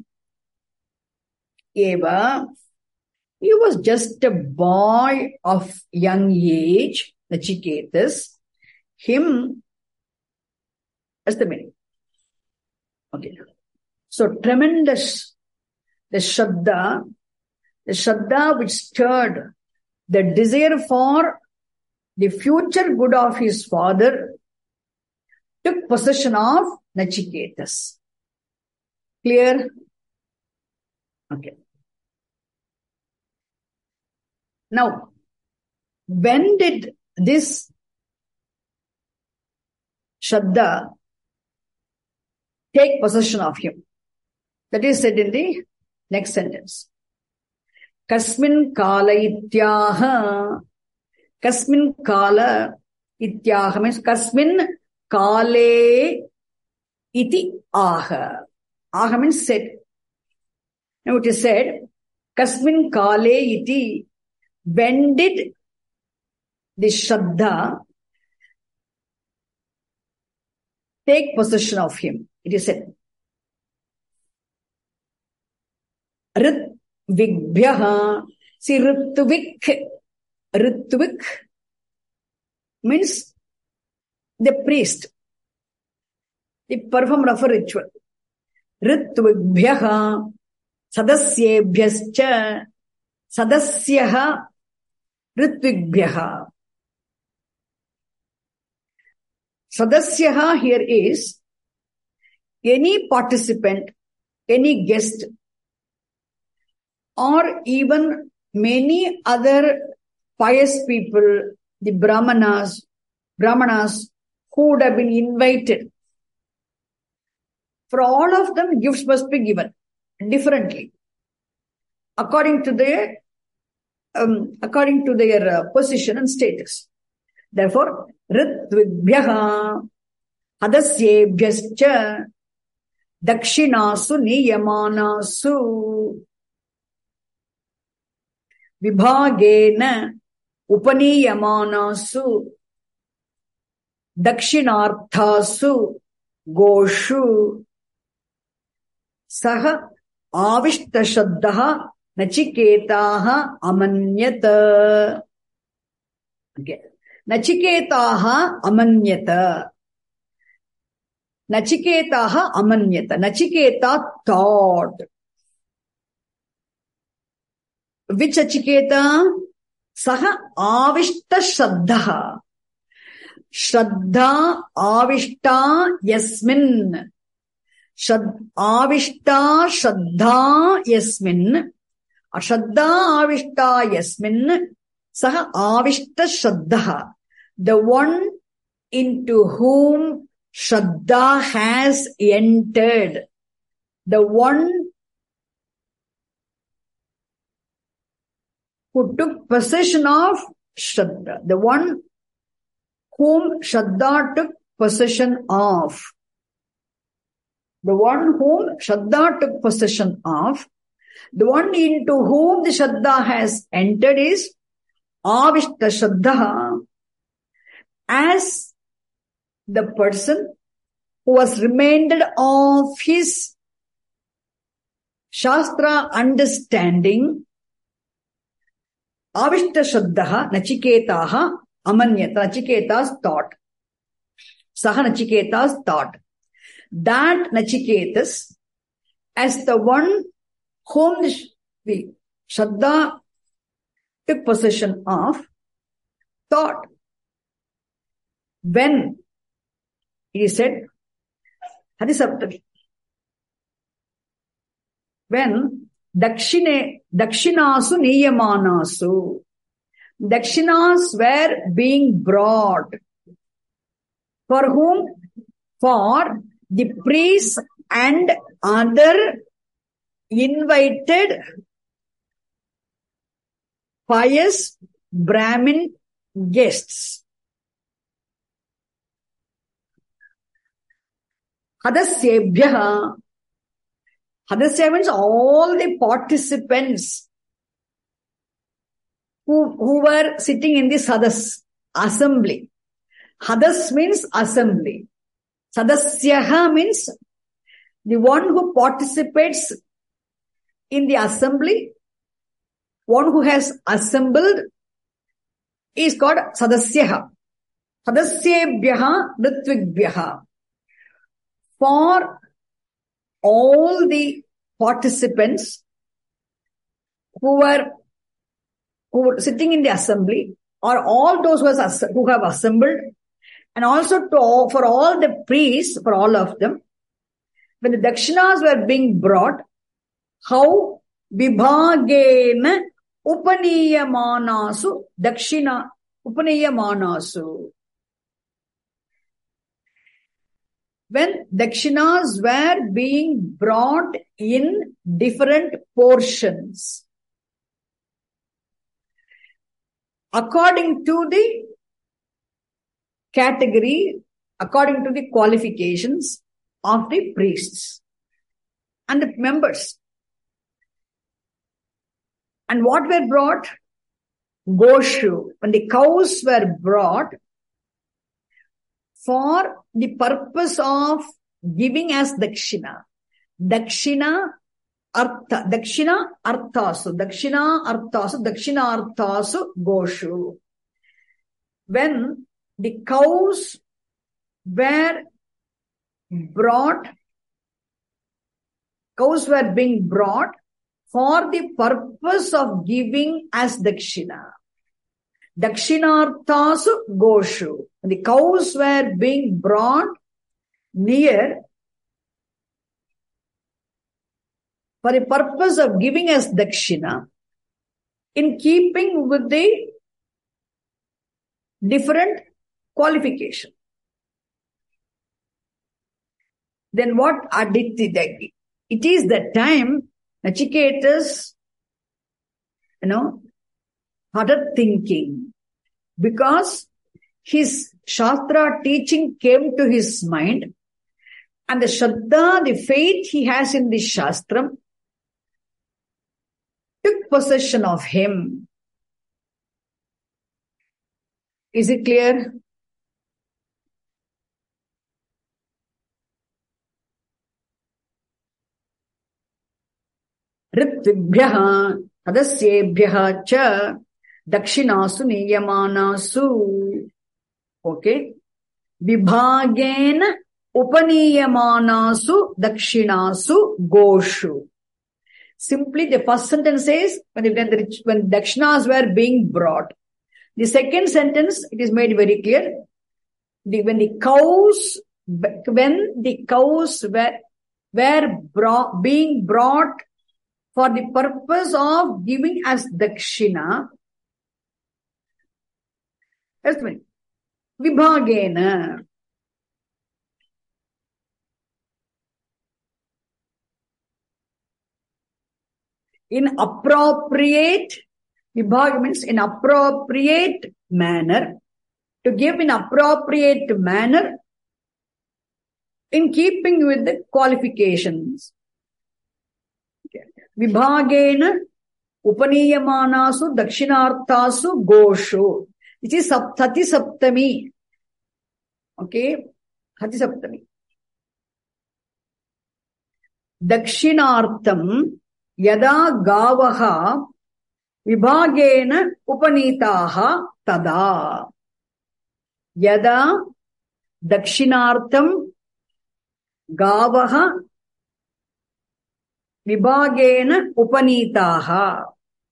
Eva. He was just a boy of young age. Nachiketas. Him. That's the meaning. Okay. So tremendous, the Shraddha which stirred the desire for the future good of his father, took possession of Nachiketas. Clear? Okay. Now, when did this Shraddha take possession of him? That is said in the next sentence. Kasmin kala ityaha. Kasmin kala ityaha means kasmin kale iti aha. Aha means said. Now it is said, Kasmin kale iti. When did the Shraddha take possession of him? It is said, Ritvibhyaha. See, Ritvik means the priest, the performer of a ritual. Ritvibhyaha sadasyebhyascha sadasyaha Ritvibhyaha. Sadasyaha here is any participant, any guest, or even many other pious people, the Brahmanas who would have been invited. For all of them, gifts must be given differently, according to their position and status. Therefore, Ritvibhyaha Hadasyebhyascha Dakshinasu Niyamanasu Vibhagena Upaniyamanasu Dakshinarthasu Goshu Saha Avishta Shaddaha Nachiketaha Amanyata. Okay. Nachiketaha Amanyata. Nachiketaha Amanyata. Nachiketa thought. Which Nachiketa? Saha Avishta Shraddha. Shraddha Avishta Yasmin. Avishta Shraddha Yasmin. Shraddha Avishta Yasmin. Saha Avishta Shraddha. The one into whom Shraddha has entered. The one who took possession of Shraddha. The one whom Shraddha took possession of. The one whom Shraddha took possession of. The one into whom the Shraddha has entered is Avishta Shraddha, as the person who was reminded of his Shastra understanding, Avishta Shraddha Nachiketaha Amanyata, Nachiketa's thought. Saha Nachiketa's thought. That Nachiketas, as the one whom the Shraddha took possession of, thought. When he said, Hadisaptaki, when Dakshinasu Niyamanasu, Dakshinas were being brought. For whom? For the priests and other invited pious Brahmin guests. Hadasyebhyaha. Hadasya means all the participants who were sitting in this Hadas, assembly. Hadas means assembly. Sadasyaha means the one who participates in the assembly, one who has assembled is called Sadasyaha. Hadasyebhyaha Ritvibhyaha. For all the participants who were sitting in the assembly, or all those who have assembled, and also for all the priests, for all of them, when the dakshinas were being brought, how vibhagena upaniyamanasu dakshina upaniyamanasu. When dakshinas were being brought in different portions, according to the category, according to the qualifications of the priests and the members. And what were brought? Goshu. When the cows were brought for the purpose of giving as dakshina. Dakshina arthasu goshu. When the cows were being brought for the purpose of giving as dakshina. Dakshinarthasu goshu. The cows were being brought near for the purpose of giving as dakshina, in keeping with the different qualification. Then what Aditi? It is the time Nachiketas, started thinking, because his Shastra teaching came to his mind, and the Shraddha, the faith he has in the Shastram, took possession of him. Is it clear? Ritvibhyaha Hadasyebhyaha cha Dakshinasu Niyamanasu. Okay. Vibhagena Upaniyamanasu Dakshinasu Goshu. Simply the first sentence says when Dakshinas were being brought. The second sentence, it is made very clear. When the cows were being brought for the purpose of giving as dakshina, just a minute. Vibhagena. In appropriate, vibhag means in appropriate manner, to give in appropriate manner, in keeping with the qualifications. Okay. Vibhagena upaniyamanasu dakshinarthasu goshu. Which is Sati Saptami. Okay, Sati Saptami. Dakshinartham yada gavaha vibhagena upanitaha tada. Yada dakshinartham gavaha vibhagena upanitaha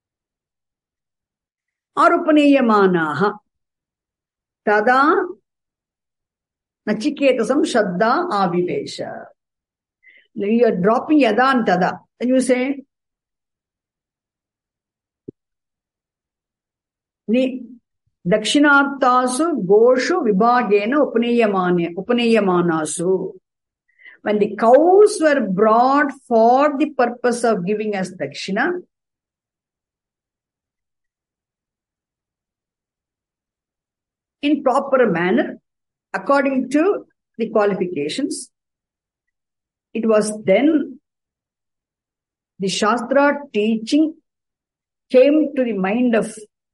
or upaniyamanaha tada nachiketasam shraddha avivesha. You are dropping yada and tada. Then you say, dakshinarthasu goshu vibhagena upaniyamanasu. When the cows were brought for the purpose of giving us dakshina, in proper manner, according to the qualifications, it was then the Shastra teaching came to the mind of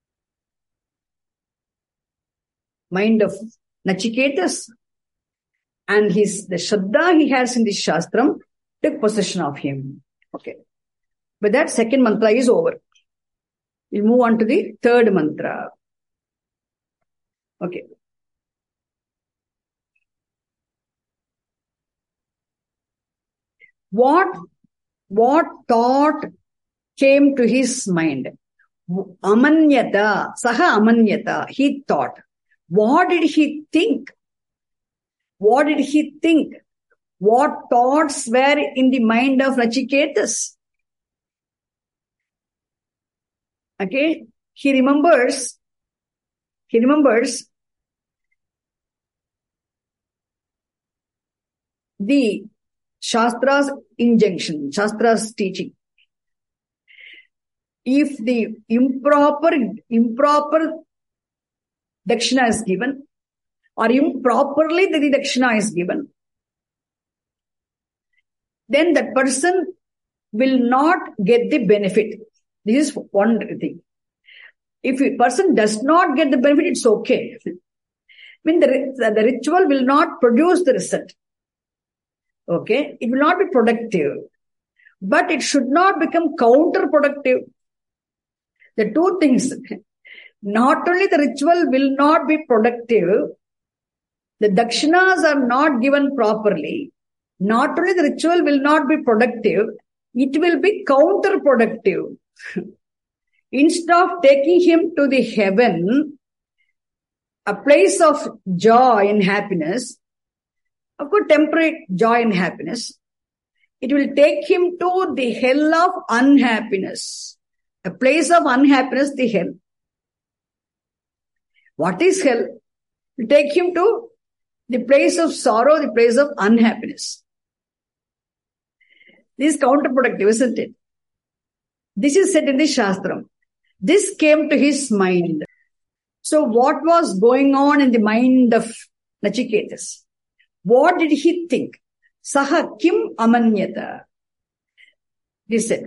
Nachiketas, and the Shraddha he has in the Shastram took possession of him. Okay. But that second mantra is over. We'll move on to the third mantra. Okay. What thought came to his mind? Amanyata, saha amanyata, he thought. What did he think? What did he think? What thoughts were in the mind of Nachiketas? Okay, he remembers the Shastra's injunction, Shastra's teaching. If the improper dakshina is given, or improperly the dakshina is given, then that person will not get the benefit. This is one thing. If a person does not get the benefit, it's okay. I mean, the ritual will not produce the result. Okay, it will not be productive, but it should not become counterproductive. The two things, not only the ritual will not be productive, the dakshinas are not given properly, not only the ritual will not be productive, it will be counterproductive. Instead of taking him to the heaven, a place of joy and happiness, of course, temporary joy and happiness, it will take him to the hell of unhappiness. A place of unhappiness, the hell. What is hell? It will take him to the place of sorrow, the place of unhappiness. This is counterproductive, isn't it? This is said in the Shastram. This came to his mind. So what was going on in the mind of Nachiketas? What did he think? Saha kim amanyata. He said,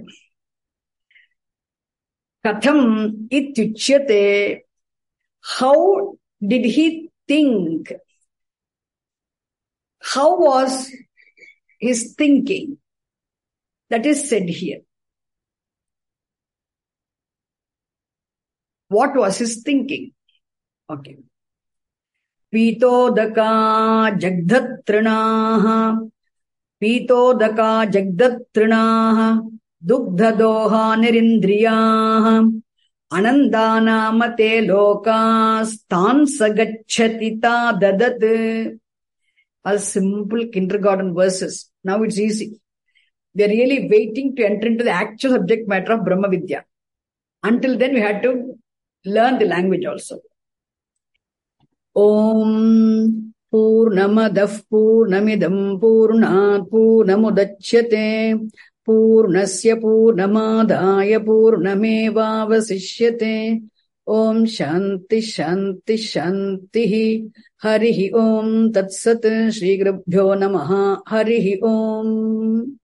Katham ityuchyate. How did he think? How was his thinking? That is said here. What was his thinking? Okay. Pitodaka jagdhatrinaha, Pitodaka jagdhatrinaha, Dugdhadoha nirindriyaha, Anandana mate lokas, Tansagachatita dadat. All simple kindergarten verses. Now it's easy. We are really waiting to enter into the actual subject matter of Brahma Vidya. Until then, we had to learn the language also. Om Purnamadah Purnamidam Purnat Purnamudachyate Purnasya Purnamadaya Purnamevavasishyate. Om Shanti Shanti Shanti. Harihi Om Tat Sat. Shri Gurubhyo Namaha. Harihi Om.